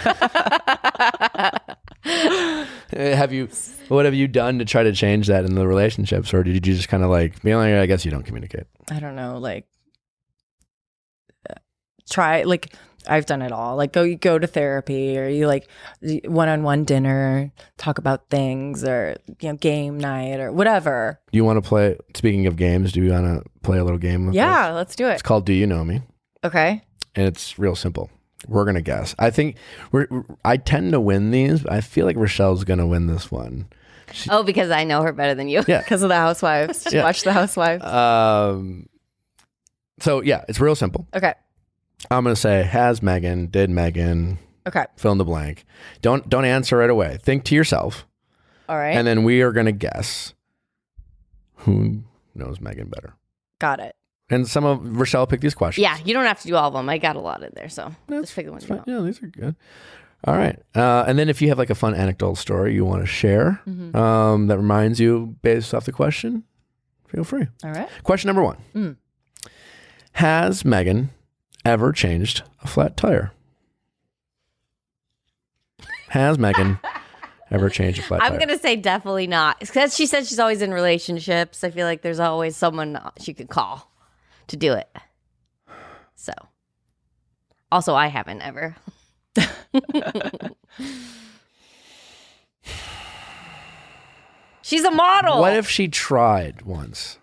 Speaker 1: Eh, Have you? What have you done to try to change that in the relationships, or did you just kind of like be like, I guess you don't communicate?
Speaker 3: I don't know, like uh, try like I've done it all. Like go you go to therapy, or you like one on one dinner, talk about things, or you know game night or whatever.
Speaker 1: Do you want to play? Speaking of games, do you want to play a little game? With
Speaker 3: Yeah,
Speaker 1: us?
Speaker 3: let's do
Speaker 1: It's
Speaker 3: it.
Speaker 1: called Do You Know Me?
Speaker 3: Okay.
Speaker 1: And it's real simple. We're gonna guess. I think we're. I tend to win these. But I feel like Rochelle's gonna win this one.
Speaker 2: Oh, because I know her better than you.
Speaker 1: Yeah.
Speaker 3: Because of the Housewives.
Speaker 1: Yeah.
Speaker 3: Watch the Housewives.
Speaker 1: Um. So yeah, it's real simple.
Speaker 3: Okay.
Speaker 1: I'm gonna say has Megan, did Megan,
Speaker 3: Okay.
Speaker 1: fill in the blank. Don't don't answer right away. Think to yourself,
Speaker 3: All right.
Speaker 1: and then we are gonna guess who knows Megan better.
Speaker 3: Got it.
Speaker 1: And some of Rochelle picked these questions.
Speaker 2: Yeah, you don't have to do all of them. I got a lot in there, so just pick the one you
Speaker 1: Fine.
Speaker 2: want.
Speaker 1: Yeah, these are good. All right. Uh, and then if you have like a fun anecdotal story you want to share
Speaker 3: Mhm.
Speaker 1: um, that reminds you based off the question, feel free.
Speaker 3: All right.
Speaker 1: Question number one.
Speaker 3: Mm.
Speaker 1: Has Megan ever changed a flat tire? Has Megan ever changed a flat
Speaker 2: I'm
Speaker 1: tire?
Speaker 2: gonna say definitely not, because she said she's always in relationships. I feel like there's always someone she could call to do it. So, also, I haven't ever. She's a model.
Speaker 1: What if she tried once?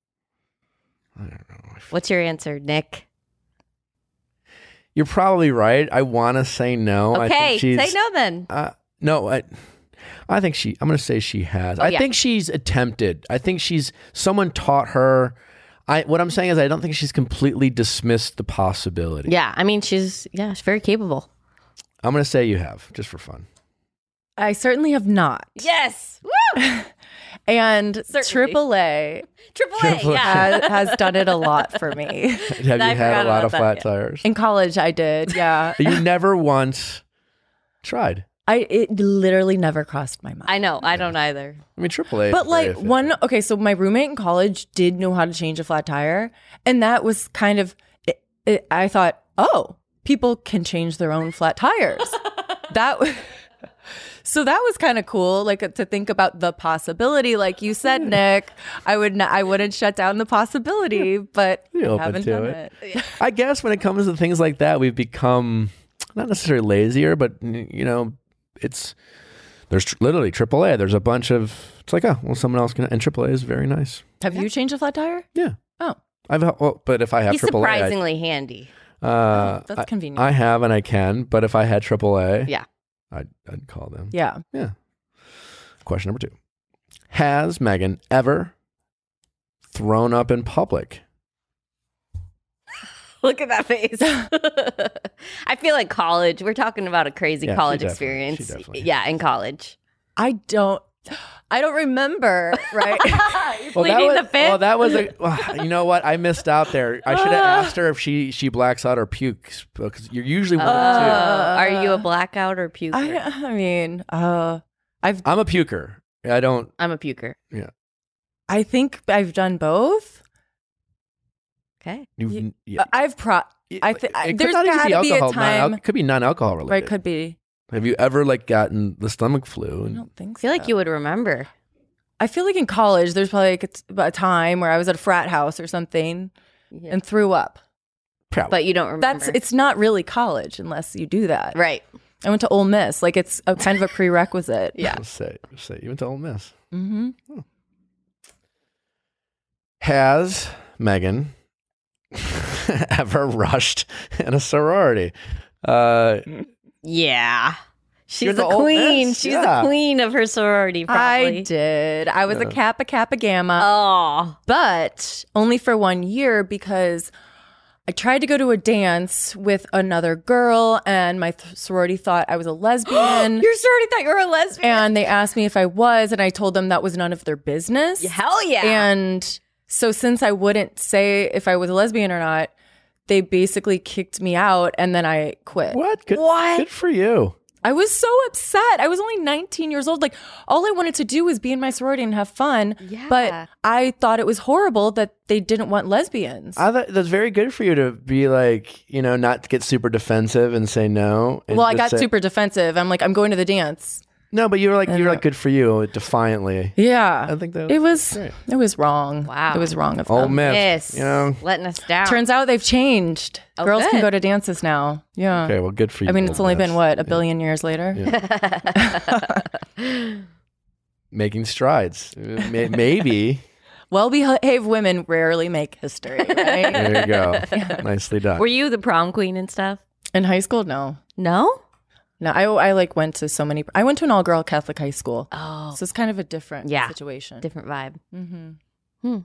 Speaker 2: What's your answer, Nick?
Speaker 1: You're probably right. I want to say no. I
Speaker 2: Okay,
Speaker 1: think she's,
Speaker 2: say no then.
Speaker 1: Uh, no, I, I think she. I'm going to say she has.
Speaker 2: Oh,
Speaker 1: I
Speaker 2: yeah.
Speaker 1: think she's attempted. I think she's. Someone taught her. I. What I'm saying is, I don't think she's completely dismissed the possibility.
Speaker 2: Yeah, I mean, she's yeah, she's very capable.
Speaker 1: I'm going to say you have, just for fun.
Speaker 3: I certainly have not.
Speaker 2: Yes, woo!
Speaker 3: And
Speaker 2: Certainly.
Speaker 3: triple A
Speaker 2: Triple A,
Speaker 1: Triple A.
Speaker 2: yeah.
Speaker 3: has, has done it a lot for me.
Speaker 1: Have you
Speaker 2: I
Speaker 1: had
Speaker 2: forgot
Speaker 1: a lot
Speaker 2: about
Speaker 1: of
Speaker 2: that,
Speaker 1: flat
Speaker 2: yeah.
Speaker 1: tires?
Speaker 3: In college, I did. Yeah.
Speaker 1: You never once tried.
Speaker 3: I it literally never crossed my mind.
Speaker 2: I know, I don't either.
Speaker 1: I mean, triple A.
Speaker 3: But like one, okay, so my roommate in college did know how to change a flat tire, and that was kind of. It, it, I thought, oh, people can change their own flat tires. that. w- So that was kind of cool, like to think about the possibility. Like you said, Nick, I would not, I wouldn't shut down the possibility, but
Speaker 1: You're open
Speaker 3: haven't
Speaker 1: to
Speaker 3: done
Speaker 1: it.
Speaker 3: it.
Speaker 1: I guess when it comes to things like that, we've become not necessarily lazier, but you know, it's there's tr- literally triple A. There's a bunch of it's like oh well, someone else can, and triple A is very nice.
Speaker 3: Have you changed a flat tire?
Speaker 1: Yeah,
Speaker 3: Oh,
Speaker 1: I've well, but if I have
Speaker 2: He's
Speaker 1: triple A, I-
Speaker 2: surprisingly handy.
Speaker 1: uh,
Speaker 3: that's
Speaker 1: I-
Speaker 3: convenient.
Speaker 1: I have and I can, but if I had triple A,
Speaker 2: Yeah.
Speaker 1: I'd, I'd call them.
Speaker 3: yeah.
Speaker 1: Yeah. Question number two: has Megan ever thrown up in public?
Speaker 2: Look at that face. I feel like college. We're talking about a crazy
Speaker 1: Yeah, she
Speaker 2: college
Speaker 1: definitely-
Speaker 2: experience.
Speaker 1: she definitely-
Speaker 2: Yeah, in college.
Speaker 3: I don't. I don't remember. Right.
Speaker 1: Well, that
Speaker 2: Pleading
Speaker 1: was,
Speaker 2: the fifth.
Speaker 1: well, that was a. well, you know what? I missed out there. I should have asked her if she she blacks out or pukes because you're usually one
Speaker 2: Uh,
Speaker 1: of the two.
Speaker 2: are you a blackout or puker?
Speaker 3: I, I mean, uh, I've.
Speaker 1: I'm a puker. I don't.
Speaker 2: I'm a puker.
Speaker 3: I think I've done both.
Speaker 2: Okay.
Speaker 1: You, yeah.
Speaker 3: I've pro. I think
Speaker 1: It could
Speaker 3: there's
Speaker 1: not even
Speaker 3: got to be a
Speaker 1: alcohol, non-al-
Speaker 3: time.
Speaker 1: It could be non-alcohol related.
Speaker 3: Right, could be.
Speaker 1: Have you ever like gotten the stomach flu?
Speaker 3: I
Speaker 1: And,
Speaker 3: don't think
Speaker 2: I
Speaker 3: so.
Speaker 2: feel like you would remember.
Speaker 3: I feel like in college, there's probably like a, t- a time where I was at a frat house or something
Speaker 2: Yeah.
Speaker 3: and threw up.
Speaker 1: Probably.
Speaker 2: But you don't remember.
Speaker 3: That's it's not really college unless you do that.
Speaker 2: right.
Speaker 3: I went to Ole Miss. Like it's a kind of a prerequisite.
Speaker 2: Yeah.
Speaker 1: Let's say, let's say you went to Ole Miss.
Speaker 3: Mm-hmm.
Speaker 1: Has Megan ever rushed in a sorority? Uh,
Speaker 2: Yeah. She's
Speaker 1: You're
Speaker 2: the,
Speaker 1: the old
Speaker 2: queen.
Speaker 1: miss,
Speaker 2: She's
Speaker 1: yeah.
Speaker 2: the queen of her sorority, probably.
Speaker 3: I did. I was a Kappa Kappa Gamma,
Speaker 2: Oh.
Speaker 3: but only for one year because I tried to go to a dance with another girl, and my th- sorority thought I was a lesbian.
Speaker 2: Your sorority thought you were a lesbian?
Speaker 3: And they asked me if I was, and I told them that was none of their business.
Speaker 2: Hell yeah.
Speaker 3: And so, since I wouldn't say if I was a lesbian or not, they basically kicked me out, and then I quit.
Speaker 1: what? Good,
Speaker 2: What?
Speaker 1: Good for you.
Speaker 3: I was so upset. I was only nineteen years old. Like, all I wanted to do was be in my sorority and have fun.
Speaker 2: Yeah.
Speaker 3: But I thought it was horrible that they didn't want lesbians.
Speaker 1: I thought that's very good for you to be like, you know, not to get super defensive and say no. and
Speaker 3: well, I
Speaker 1: just
Speaker 3: got
Speaker 1: say-
Speaker 3: super defensive. I'm like, I'm going to the dance.
Speaker 1: No, but you were like, you were
Speaker 3: know.
Speaker 1: like, good for you, defiantly.
Speaker 3: Yeah.
Speaker 1: I think that
Speaker 3: it was
Speaker 1: great.
Speaker 3: it was wrong.
Speaker 2: Wow.
Speaker 3: It was wrong of
Speaker 1: Ole
Speaker 3: them.
Speaker 1: Miss.
Speaker 2: Yes.
Speaker 1: You know.
Speaker 2: Letting us down.
Speaker 3: Turns out they've changed.
Speaker 2: Oh,
Speaker 3: Girls
Speaker 2: good.
Speaker 3: can go to dances now. Yeah.
Speaker 1: Okay, well, good for you.
Speaker 3: I mean, it's
Speaker 1: Ole
Speaker 3: only
Speaker 1: Miss.
Speaker 3: been what, a billion years later?
Speaker 1: Making strides. May- Maybe.
Speaker 3: Well behaved women rarely make history, right?
Speaker 1: There you go. Nicely done.
Speaker 2: Were you the prom queen and stuff?
Speaker 3: In high school, no.
Speaker 2: No?
Speaker 3: No, I, I like went to so many. I went to an all girl Catholic high school.
Speaker 2: Oh.
Speaker 3: So it's kind of a different
Speaker 2: Yeah.
Speaker 3: situation.
Speaker 2: Different vibe.
Speaker 3: Mm-hmm.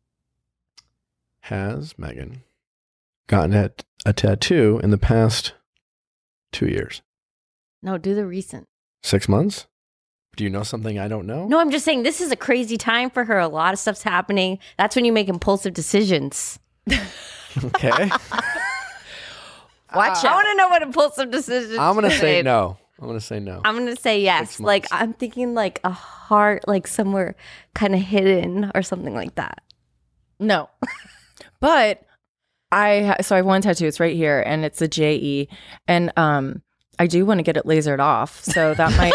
Speaker 1: Has Megan gotten a, a tattoo in the past two years?
Speaker 2: No, do the recent.
Speaker 1: Six months? Do you know something I don't know?
Speaker 2: No, I'm just saying this is a crazy time for her. A lot of stuff's happening. That's when you make impulsive decisions.
Speaker 1: Okay.
Speaker 3: Watch
Speaker 2: I
Speaker 3: out.
Speaker 2: want to know what impulsive decisions.
Speaker 1: I'm going to
Speaker 2: you
Speaker 1: say
Speaker 2: made.
Speaker 1: no. I'm going to say no.
Speaker 2: I'm gonna say yes.
Speaker 1: Six
Speaker 2: Like
Speaker 1: months.
Speaker 2: I'm thinking like a heart, like somewhere kind of hidden or something like that.
Speaker 3: No. But I, ha- so I have one tattoo. It's right here and it's a J E. And um, I do want to get it lasered off. So that might,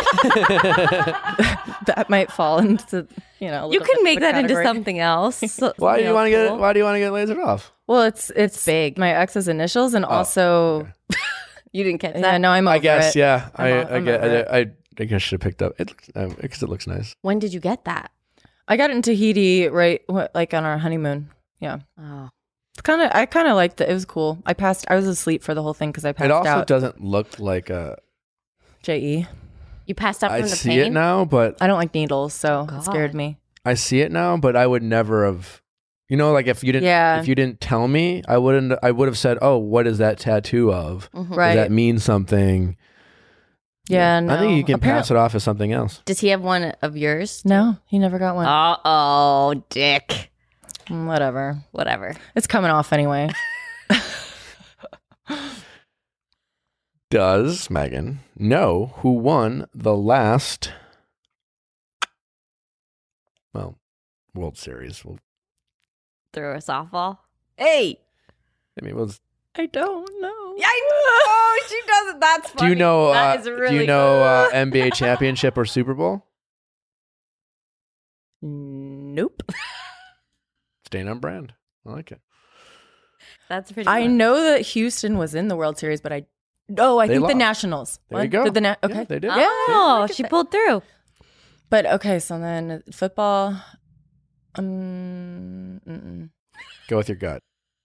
Speaker 3: that might fall into, you know, a
Speaker 2: You
Speaker 3: little
Speaker 2: can
Speaker 3: bit
Speaker 2: make
Speaker 3: of a
Speaker 2: that into
Speaker 3: category.
Speaker 2: something else. So-
Speaker 1: Why do you
Speaker 2: know,
Speaker 1: want to get
Speaker 2: cool.
Speaker 1: it? Why do you want to get lasered off?
Speaker 3: Well, it's, it's
Speaker 2: big.
Speaker 3: my ex's initials. And also,
Speaker 1: okay.
Speaker 2: You didn't catch
Speaker 3: yeah,
Speaker 2: that.
Speaker 3: no, I'm over
Speaker 1: I guess,
Speaker 3: it.
Speaker 1: yeah. I,
Speaker 3: I'm-
Speaker 1: I,
Speaker 3: I'm
Speaker 1: get,
Speaker 3: over it.
Speaker 1: I, I, I guess I should have picked up. It looks, um, because it looks nice.
Speaker 2: When did you get that?
Speaker 3: I got it in Tahiti, right? what, Like on our honeymoon. Yeah.
Speaker 2: Oh,
Speaker 3: It's kind of, I kind of liked it. It was cool. I passed, I was asleep for the whole thing because I passed
Speaker 1: It also
Speaker 3: out.
Speaker 1: doesn't look like a.
Speaker 3: J E.
Speaker 2: you passed out
Speaker 1: I
Speaker 2: from the
Speaker 1: see
Speaker 2: pain.
Speaker 1: it now, but
Speaker 3: I don't like needles, so
Speaker 2: God.
Speaker 3: it scared me.
Speaker 1: I see it now, but I would never have. You know, like if you didn't,
Speaker 3: Yeah.
Speaker 1: if you didn't tell me, I wouldn't. I would have said, "Oh, what is that tattoo of?
Speaker 2: Mhm.
Speaker 3: Right.
Speaker 1: Does that mean something?"
Speaker 3: Yeah, no.
Speaker 1: I think you can
Speaker 3: Apparent-
Speaker 1: pass it off as something else.
Speaker 2: Does he have one of yours?
Speaker 3: No, he never got one.
Speaker 2: Uh oh, dick.
Speaker 3: Mm, Whatever.
Speaker 2: Whatever.
Speaker 3: It's coming off anyway.
Speaker 1: Does Megan know who won the last, well, World Series? Well,
Speaker 2: Throw a softball. Hey.
Speaker 1: I mean, well,
Speaker 3: I don't know.
Speaker 2: Yeah, I know. She doesn't. That's funny.
Speaker 1: do you know?
Speaker 2: That
Speaker 1: Uh,
Speaker 2: is really
Speaker 1: do you know uh, N B A championship or Super Bowl?
Speaker 3: Nope.
Speaker 1: Staying on brand. I like it.
Speaker 2: That's pretty.
Speaker 3: I
Speaker 2: fun.
Speaker 3: know that Houston was in the World Series, but I oh, I
Speaker 1: They
Speaker 3: think
Speaker 1: lost.
Speaker 3: the Nationals.
Speaker 1: There
Speaker 3: What?
Speaker 1: you go.
Speaker 3: Did the na-
Speaker 1: Yeah,
Speaker 3: okay,
Speaker 1: they did.
Speaker 2: Oh,
Speaker 3: look at
Speaker 2: she
Speaker 3: that.
Speaker 2: pulled through.
Speaker 3: But okay, so then football. Um, mm-mm.
Speaker 1: Go with your gut.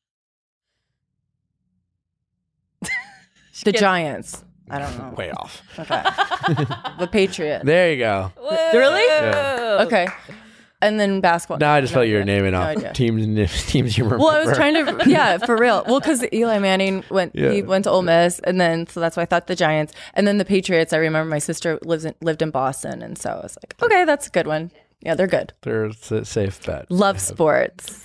Speaker 3: the Giants. I don't know.
Speaker 1: Way off.
Speaker 3: Okay, the Patriots.
Speaker 1: There you go.
Speaker 3: Really?
Speaker 1: Yeah.
Speaker 3: Okay, and then basketball.
Speaker 1: No, I just
Speaker 3: No
Speaker 1: felt you were
Speaker 3: idea.
Speaker 1: naming
Speaker 3: No
Speaker 1: off
Speaker 3: idea.
Speaker 1: teams. Teams you remember.
Speaker 3: Well, I was trying to, yeah, for real. Well, because Eli Manning went,
Speaker 1: Yeah.
Speaker 3: he went to Ole Miss, and then so that's why I thought the Giants, and then the Patriots. I remember my sister lives in, lived in Boston, and so I was like, okay, that's a good one. Yeah, they're good.
Speaker 1: There's a safe bet.
Speaker 3: Love sports.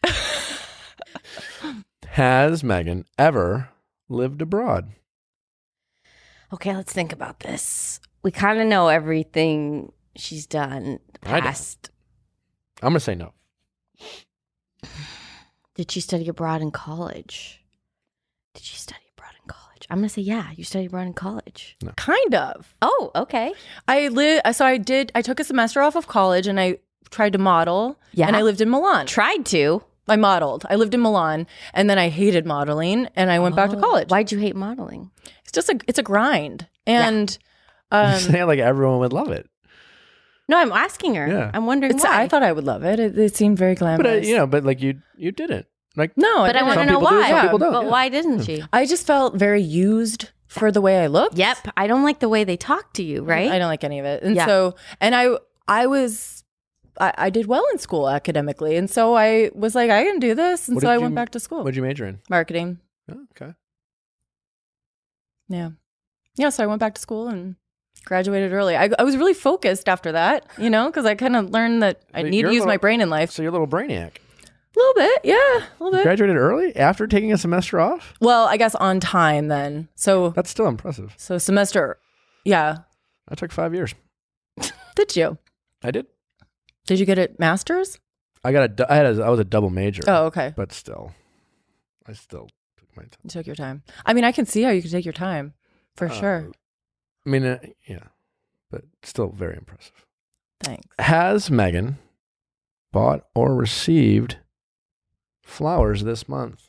Speaker 1: Has Megan ever lived abroad?
Speaker 2: Okay, let's think about this. We kind of know everything she's done
Speaker 1: I don't.
Speaker 2: past.
Speaker 1: I'm gonna say no.
Speaker 2: Did she study abroad in college? Did she study abroad in college? I'm gonna say yeah. You studied abroad in college.
Speaker 3: Kind of.
Speaker 2: Oh, okay.
Speaker 3: I live. So I did. I took a semester off of college, and I tried to model.
Speaker 2: Yeah.
Speaker 3: And I lived in Milan.
Speaker 2: Tried to.
Speaker 3: I modeled. I lived in Milan, and then I hated modeling, and I went back to
Speaker 2: Oh,
Speaker 3: college.
Speaker 2: Why'd you hate modeling?
Speaker 3: It's just a. It's a grind, and um,
Speaker 1: You're saying like everyone would love it.
Speaker 2: No, I'm asking her.
Speaker 1: Yeah.
Speaker 2: I'm wondering
Speaker 3: it's.
Speaker 2: why.
Speaker 3: I thought I would love it. It, it seemed very
Speaker 1: But
Speaker 3: glamorous.
Speaker 1: uh, you know, but like you you didn't. Like
Speaker 3: no,
Speaker 2: but I
Speaker 3: didn't.
Speaker 2: want to
Speaker 1: Some
Speaker 2: know
Speaker 1: people do,
Speaker 2: why.
Speaker 1: some people don't,
Speaker 2: But
Speaker 1: yeah.
Speaker 2: why didn't she?
Speaker 3: I just felt very used for the way I looked.
Speaker 2: Yep. I don't like the way they talk to you, right?
Speaker 3: I don't like any of it. And
Speaker 2: Yeah.
Speaker 3: so, and I, I was, I, I did well in school academically. And so I was like, I can do this. And
Speaker 1: What
Speaker 3: so
Speaker 1: did
Speaker 3: I
Speaker 1: you-
Speaker 3: went back to school.
Speaker 1: what'd you major in?
Speaker 3: Marketing.
Speaker 1: Oh, okay.
Speaker 3: Yeah. Yeah. So I went back to school and graduated early. I, I was really focused after that, you know, because I kind of learned that I
Speaker 1: But
Speaker 3: need
Speaker 1: you're
Speaker 3: to use
Speaker 1: a
Speaker 3: my
Speaker 1: little-
Speaker 3: brain in life.
Speaker 1: So you're a little brainiac.
Speaker 3: A little bit. Yeah. A little bit.
Speaker 1: Graduated early after taking a semester off.
Speaker 3: Well, I guess on time then. So,
Speaker 1: That's still impressive.
Speaker 3: so semester. Yeah.
Speaker 1: I took five years.
Speaker 3: Did you?
Speaker 1: I did.
Speaker 3: Did you get it master's?
Speaker 1: I got a. du- I had. A, I was a double major.
Speaker 3: Oh, okay.
Speaker 1: But still, I still took my time.
Speaker 3: You took your time. I mean, I can see how you can take your time for
Speaker 1: Uh,
Speaker 3: sure.
Speaker 1: I mean, uh, yeah, but still very impressive.
Speaker 3: Thanks.
Speaker 1: Has Megan bought or received flowers this month?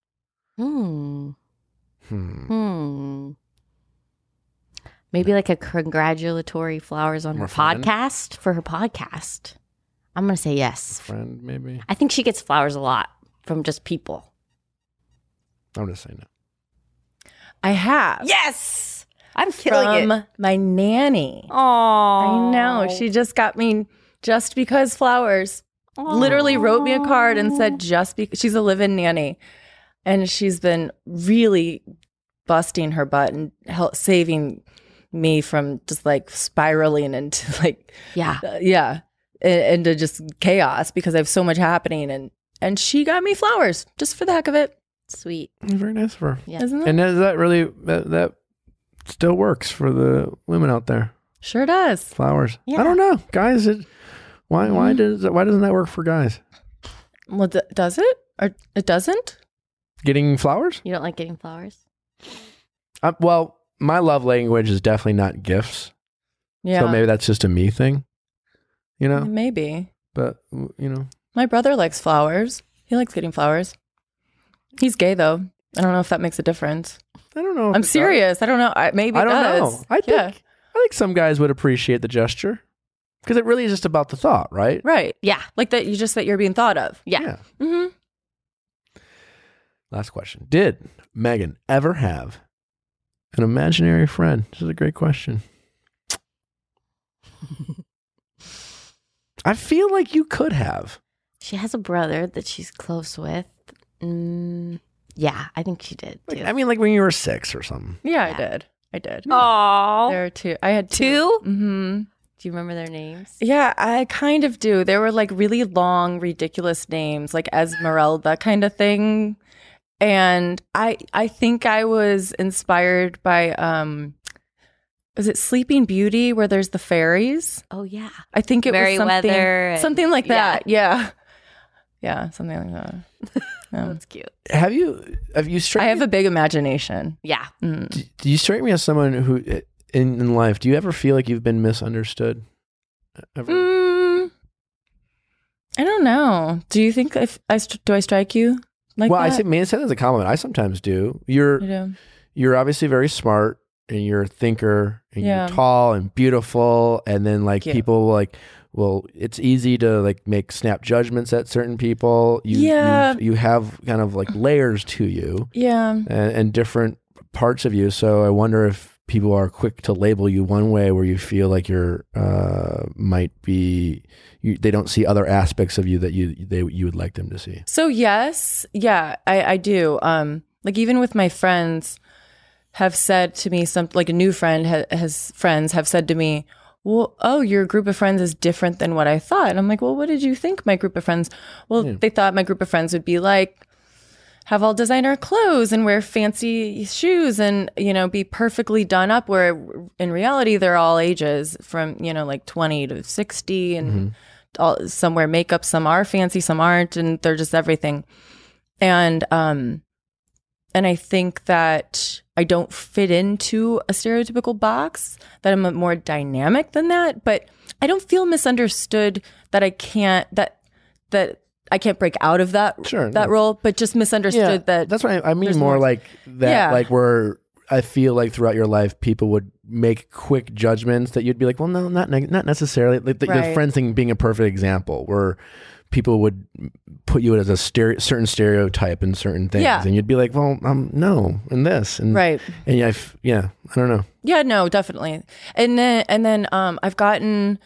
Speaker 2: Hmm.
Speaker 1: Hmm.
Speaker 2: Hmm. Maybe like a congratulatory flowers on
Speaker 1: From
Speaker 2: her
Speaker 1: a friend?
Speaker 2: podcast for her podcast. I'm going to say yes.
Speaker 1: Friend, maybe.
Speaker 2: I think she gets flowers a lot from just people.
Speaker 1: I'm just saying no.
Speaker 3: I have.
Speaker 2: Yes. I'm
Speaker 3: From my nanny.
Speaker 2: Oh,
Speaker 3: I know. She just got me just because flowers. Literally wrote me a card and said just because she's a live-in nanny. And she's been really busting her butt and help saving me from just like spiraling into like
Speaker 2: Yeah.
Speaker 3: uh, yeah, i- into just chaos because I have so much happening and and she got me flowers just for the heck of it.
Speaker 2: Sweet.
Speaker 1: Very nice of her.
Speaker 2: Yeah.
Speaker 3: Isn't it?
Speaker 1: And is that really that, that still works for the women out there?
Speaker 3: Sure does.
Speaker 1: Flowers.
Speaker 2: Yeah.
Speaker 1: I don't know, guys. It, why? Why
Speaker 3: Mhm.
Speaker 1: does why doesn't that work for guys?
Speaker 3: Well, d- does it? Or it doesn't?
Speaker 1: Getting flowers?
Speaker 2: You don't like getting flowers?
Speaker 1: Uh, well, my love language is definitely not gifts.
Speaker 3: Yeah.
Speaker 1: So maybe that's just a me thing, you know.
Speaker 3: Maybe.
Speaker 1: But you know,
Speaker 3: My brother likes flowers. He likes getting flowers. He's gay though. I don't know if that makes a difference.
Speaker 1: I don't know. if
Speaker 3: I'm
Speaker 1: it does.
Speaker 3: serious. I don't know. I, maybe
Speaker 1: I
Speaker 3: it
Speaker 1: don't
Speaker 3: does.
Speaker 1: know. I think
Speaker 3: Yeah.
Speaker 1: I think some guys would appreciate the gesture because it really is just about the thought, right?
Speaker 3: Right.
Speaker 2: Yeah.
Speaker 3: Like that you just that you're being thought of.
Speaker 2: Yeah.
Speaker 3: Mm-hmm.
Speaker 1: Last question: did Megan ever have an imaginary friend? This is a great question. I feel like you could have.
Speaker 2: She has a brother that she's close with. Mm, yeah, I think she did
Speaker 1: Like,
Speaker 2: too.
Speaker 1: I mean, like when you were six or something.
Speaker 3: Yeah,
Speaker 2: Yeah.
Speaker 3: I did. I did.
Speaker 2: Oh,
Speaker 3: There are two. I had
Speaker 2: two?
Speaker 3: Mm-hmm.
Speaker 2: Do you remember their names?
Speaker 3: Yeah, I kind of do. They were like really long, ridiculous names, like Esmeralda kind of thing. And I I think I was inspired by um is it Sleeping Beauty where there's the fairies?
Speaker 2: Oh yeah,
Speaker 3: I think it was something
Speaker 2: Merryweather and-
Speaker 3: something like
Speaker 2: yeah.
Speaker 3: that. Yeah. Yeah, something like that. Yeah.
Speaker 2: that's cute.
Speaker 1: Have you? Have you? Straight
Speaker 3: I have a big imagination.
Speaker 2: Yeah,
Speaker 3: Mm.
Speaker 1: Do, do you strike me as someone who, in, in life, do you ever feel like you've been misunderstood? Ever?
Speaker 3: Mm, I don't know. Do you think if I st- do I strike you like
Speaker 1: well, I
Speaker 3: that?
Speaker 1: say, mean, I say that as a compliment. I sometimes do. You're
Speaker 3: You do?
Speaker 1: you're obviously very smart, and you're a thinker, and
Speaker 3: Yeah.
Speaker 1: you're tall and beautiful, and then like
Speaker 3: Thank you.
Speaker 1: people like, well, it's easy to like make snap judgments at certain people. You,
Speaker 3: Yeah.
Speaker 1: you've- you have kind of like layers to you
Speaker 3: Yeah.
Speaker 1: and, and different parts of you. So I wonder if people are quick to label you one way where you feel like you're uh, might be you, they don't see other aspects of you that you they you would like them to see.
Speaker 3: So yes, yeah, I, I do. Um, like even with my friends, have said to me some like a new friend ha- has friends have said to me, "Well, oh, your group of friends is different than what I thought." And I'm like, "Well, what did you think my group of friends?" Well,
Speaker 1: Yeah.
Speaker 3: they thought my group of friends would be like have all designer clothes and wear fancy shoes and you know be perfectly done up. Where in reality, they're all ages from you know like twenty to sixty and.
Speaker 1: Mm-hmm.
Speaker 3: All, some wear makeup, some are fancy, some aren't, and they're just everything. and um, and I think that I don't fit into a stereotypical box. That I'm more dynamic than that, but I don't feel misunderstood. That I can't that that I can't break out of that
Speaker 1: Sure,
Speaker 3: that
Speaker 1: no.
Speaker 3: role, but just misunderstood that.
Speaker 1: That's what I, I mean.
Speaker 3: there's
Speaker 1: More
Speaker 3: more-
Speaker 1: like that,
Speaker 3: Yeah.
Speaker 1: like where I feel like throughout your life, people would make quick judgments that you'd be like, well, no, not ne- not necessarily. Like the, the
Speaker 3: Right.
Speaker 1: friend thing being a perfect example, where people would put you as a stereo, certain stereotype in certain things,
Speaker 3: Yeah.
Speaker 1: and you'd be like, well, um, no, in this, and
Speaker 3: Right.
Speaker 1: and yeah, I f- yeah, I don't know.
Speaker 3: Yeah, no, definitely. And then and then um I've gotten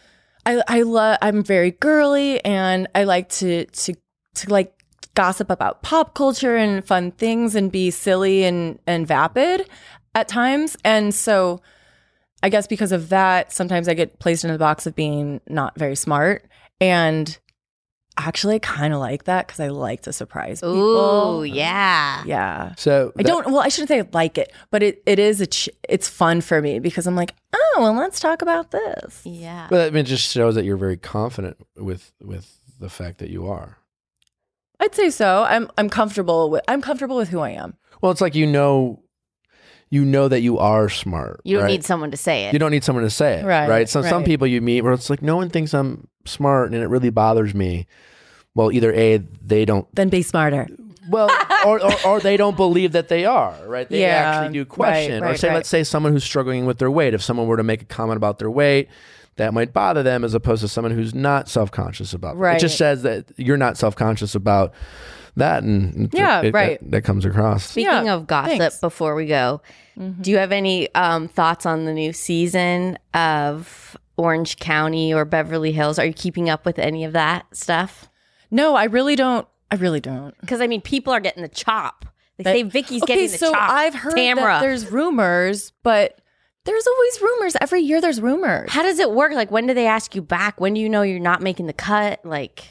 Speaker 3: I I love I'm very girly and I like to to to like gossip about pop culture and fun things and be silly and and vapid at times. And so I guess because of that, sometimes I get placed in the box of being not very smart. And actually I kind of like that because I like to surprise people.
Speaker 2: Ooh, yeah.
Speaker 3: Yeah.
Speaker 1: So
Speaker 3: I don't. Well, I shouldn't say I like it, but it, it is a. Ch- it's fun for me because I'm like, oh, well, let's talk about this.
Speaker 2: Yeah.
Speaker 1: But I mean, it just shows that you're very confident with with the fact that you are.
Speaker 3: I'd say so. I'm I'm comfortable with. I'm comfortable with who I am.
Speaker 1: Well, it's like you know, you know that you are smart.
Speaker 2: You don't
Speaker 1: right?
Speaker 2: need someone to say it.
Speaker 1: You don't need someone to say it,
Speaker 3: Right,
Speaker 1: right? So some
Speaker 3: right.
Speaker 1: people you meet where it's like no one thinks I'm smart, and it really bothers me. Well, either A, they don't,
Speaker 3: Then be smarter.
Speaker 1: well, or, or or they don't believe that they are, right? They
Speaker 3: Yeah,
Speaker 1: actually do question.
Speaker 3: right,
Speaker 1: or
Speaker 3: right,
Speaker 1: say,
Speaker 3: right.
Speaker 1: let's say someone who's struggling with their weight. If someone were to make a comment about their weight, that might bother them, as opposed to someone who's not self conscious about it. It
Speaker 3: Right.
Speaker 1: just says that you're not self conscious about that, and
Speaker 3: Yeah,
Speaker 1: it-
Speaker 3: right.
Speaker 1: That, that comes across.
Speaker 2: Speaking
Speaker 3: Yeah,
Speaker 2: of gossip,
Speaker 3: thanks.
Speaker 2: before we go, do you have any um, thoughts on the new season of Orange County or Beverly Hills? Are you keeping up with any of that stuff?
Speaker 3: No, I really don't. I really don't.
Speaker 2: Because I mean, people are getting the chop. They say Vicky's
Speaker 3: okay,
Speaker 2: getting the
Speaker 3: so
Speaker 2: chop.
Speaker 3: I've heard
Speaker 2: Tamra.
Speaker 3: that there's rumors, but there's always rumors. Every year there's rumors.
Speaker 2: How does it work? Like, when do they ask you back? When do you know you're not making the cut? Like,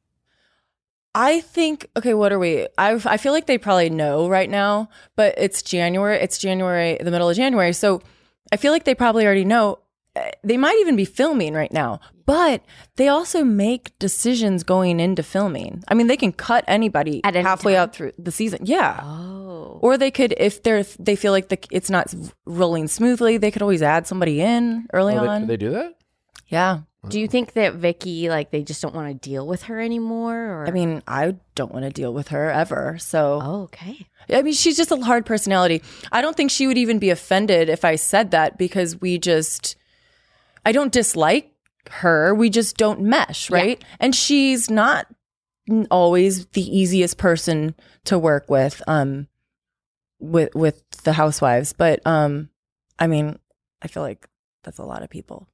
Speaker 3: I think, okay, what are we? I I feel like they probably know right now, but it's January. It's January, the middle of January. So I feel like they probably already know. Uh, They might even be filming right now, but they also make decisions going into filming. I mean, they can cut anybody
Speaker 2: At any
Speaker 3: halfway
Speaker 2: time?
Speaker 3: out through the season. Yeah.
Speaker 2: oh,
Speaker 3: Or they could, if they're they feel like the, it's not rolling smoothly, they could always add somebody in early
Speaker 1: Oh, they,
Speaker 3: on.
Speaker 1: they do that?
Speaker 3: yeah.
Speaker 2: do you think that Vicky, like, they just don't want to deal with her anymore? Or
Speaker 3: I mean, I don't want to deal with her ever. So
Speaker 2: oh, okay.
Speaker 3: I mean, she's just a hard personality. I don't think she would even be offended if I said that because we just, I don't dislike her. We just don't mesh, right? And she's not n- always the easiest person to work with, um, with with the housewives. But um, I mean, I feel like that's a lot of people.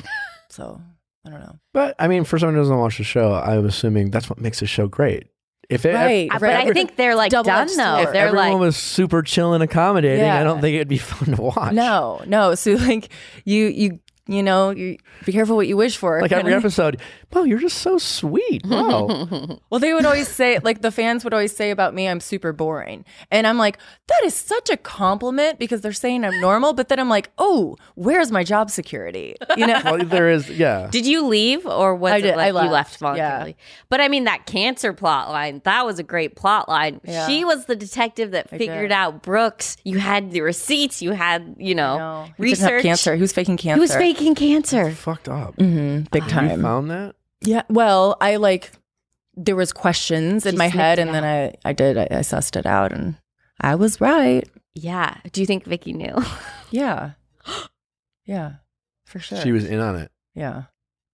Speaker 3: So I don't know.
Speaker 1: But I mean, for someone who doesn't watch the show, I'm assuming that's what makes the show great. If it,
Speaker 3: Right,
Speaker 2: Uh,
Speaker 3: right.
Speaker 2: But I think they're like done
Speaker 3: Double-edged
Speaker 2: though.
Speaker 3: sword.
Speaker 1: if
Speaker 2: They're
Speaker 1: everyone
Speaker 2: like,
Speaker 1: was super chill and accommodating,
Speaker 3: Yeah.
Speaker 1: I don't think it'd be fun to watch.
Speaker 3: No, no. So like you you you know, you be careful what you wish for.
Speaker 1: Like every episode, wow, you're just so sweet. Wow.
Speaker 3: Well, they would always say, like the fans would always say about me, I'm super boring. And I'm like, that is such a compliment because they're saying I'm normal. But then I'm like, oh, where's my job security? You know?
Speaker 1: Well, there is, yeah.
Speaker 2: did you leave or was
Speaker 3: I
Speaker 2: it
Speaker 3: did.
Speaker 2: like
Speaker 3: I
Speaker 2: you
Speaker 3: left.
Speaker 2: left voluntarily? But I mean, that cancer plot line, that was a great plot line.
Speaker 3: Yeah.
Speaker 2: She was the detective that
Speaker 3: I
Speaker 2: figured
Speaker 3: did.
Speaker 2: out Brooks. You had the receipts, you had, you know,
Speaker 3: No, he didn't have
Speaker 2: research.
Speaker 3: cancer. He was faking cancer.
Speaker 2: He was faking cancer.
Speaker 1: Fucked up.
Speaker 3: Mhm, big
Speaker 1: You
Speaker 3: time.
Speaker 1: found that?
Speaker 3: Yeah. Well, I like there was questions in
Speaker 2: She
Speaker 3: my head,
Speaker 2: sniffed
Speaker 3: and
Speaker 2: it
Speaker 3: then I I did I, I sussed it out, and I was right.
Speaker 2: Yeah. Do you think Vicky knew?
Speaker 3: Yeah. Yeah. For sure.
Speaker 1: She was in on it.
Speaker 3: Yeah.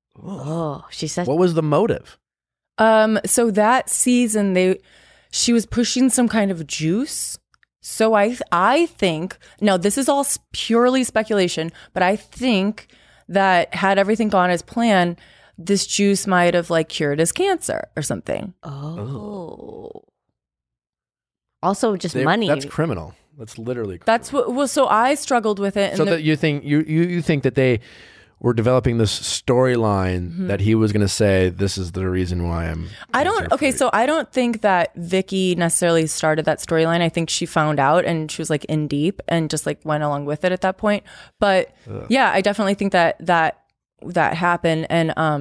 Speaker 2: Oh, she said.
Speaker 1: What was the motive?
Speaker 3: Um, so that season they she was pushing some kind of juice. So I I think now this is all s- purely speculation, but I think that had everything gone as planned, this juice might have like cured his cancer or something.
Speaker 2: Oh. Also, just
Speaker 1: They-
Speaker 2: money.
Speaker 1: That's criminal. That's literally criminal.
Speaker 3: That's what well so I struggled with it and
Speaker 1: so
Speaker 3: the-
Speaker 1: that you think you, you you think that they were developing this storyline
Speaker 3: Mm-hmm.
Speaker 1: that he was going to say this is the reason why I'm
Speaker 3: I don't okay, so I don't think that Vicky necessarily started that storyline. I think she found out and she was like in deep and just like went along with it at that point. But yeah, I definitely think that that that happened and um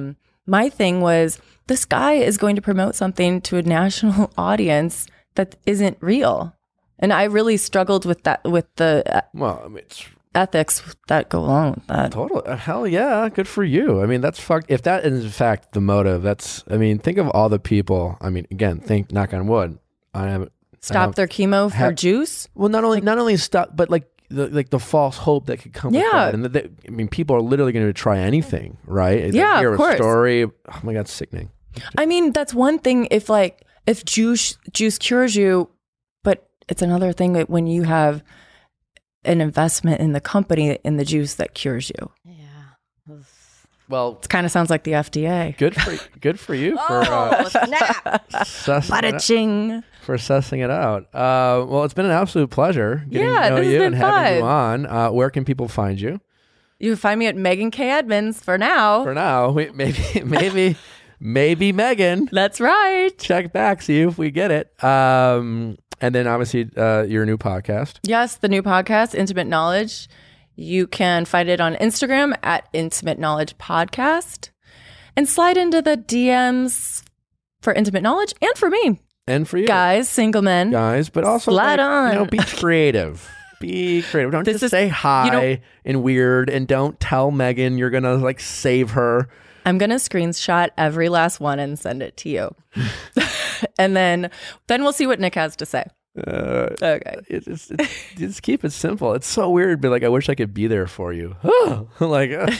Speaker 3: my thing was, this guy is going to promote something to a national audience that isn't real. And I really struggled with that, with the uh,
Speaker 1: Well, I mean, it's
Speaker 3: ethics that go along with that.
Speaker 1: total. uh, Hell yeah. Good for you. I mean, that's fucked. If that is in fact the motive, that's, I mean, think of all the people. I mean, again, think, knock on wood. I haven't,
Speaker 3: Stop
Speaker 1: have-
Speaker 3: their chemo for
Speaker 1: have-
Speaker 3: juice.
Speaker 1: well, not only, not only stop, but like, the, like the false hope that could come with
Speaker 3: Yeah.
Speaker 1: that. And the, the, I mean, people are literally going to try anything, right? They
Speaker 3: Yeah,
Speaker 1: hear
Speaker 3: of
Speaker 1: a
Speaker 3: course.
Speaker 1: story. Oh my God, sickening.
Speaker 3: I mean, that's one thing if like, if juice, juice cures you, but it's another thing that when you have an investment in the company in the juice that cures you.
Speaker 2: Yeah.
Speaker 1: Well,
Speaker 3: It kind of sounds like the F D A.
Speaker 1: good for good for you for uh,
Speaker 2: snap.
Speaker 1: sussing it out-
Speaker 3: Ba-da-ching.
Speaker 1: for sussing it out. Uh, well, it's been an absolute pleasure getting
Speaker 3: Yeah,
Speaker 1: to know
Speaker 3: this has
Speaker 1: you
Speaker 3: been
Speaker 1: and having you
Speaker 3: fun.
Speaker 1: on. Uh, where can people find you?
Speaker 3: You can find me at Megan K. Edmonds for now.
Speaker 1: For now, we, maybe maybe maybe Megan.
Speaker 3: That's right.
Speaker 1: Check back, see if we get it. Um, and then obviously uh, your new podcast.
Speaker 3: Yes, the new podcast, Intimate Knowledge. You can find it on Instagram at Intimate Knowledge Podcast. And slide into the D Ms for Intimate Knowledge and for me.
Speaker 1: And for you
Speaker 3: Guys, single men.
Speaker 1: guys, but also
Speaker 3: Slide
Speaker 1: like,
Speaker 3: on.
Speaker 1: you know, be creative. Be creative. Don't
Speaker 3: This
Speaker 1: just
Speaker 3: is-
Speaker 1: say hi
Speaker 3: you know-
Speaker 1: and weird, and don't tell Megan you're gonna like save her.
Speaker 3: I'm going to screenshot every last one and send it to you. And then then we'll see what Nick has to say.
Speaker 1: Uh,
Speaker 3: Okay.
Speaker 1: It's just, it's, just keep it simple. It's so weird, but like I wish I could be there for you. like, uh,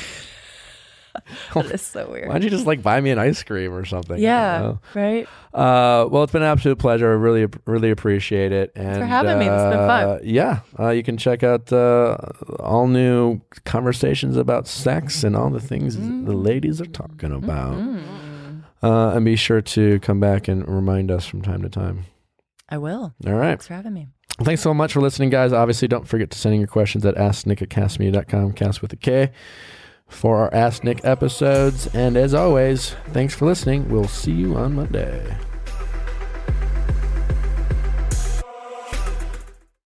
Speaker 3: That is so weird.
Speaker 1: why don't you just like buy me an ice cream or something? I
Speaker 3: Yeah,
Speaker 1: don't
Speaker 3: right?
Speaker 1: know. Uh, well, it's been an absolute pleasure. I really, really appreciate it. And
Speaker 3: for having me. This has been fun.
Speaker 1: uh, Yeah, uh, you can check out uh, all new conversations about sex and all the things
Speaker 3: Mm.
Speaker 1: the ladies are talking about.
Speaker 3: Mm.
Speaker 1: Uh, and be sure to come back and remind us from time to time.
Speaker 3: I will.
Speaker 1: All right.
Speaker 3: Thanks for having me.
Speaker 1: Thanks so much for listening, guys. Obviously, don't forget to send in your questions at ask nick at cast media dot com, cast with a K, for our Ask Nick episodes. And as always, thanks for listening. We'll see you on Monday.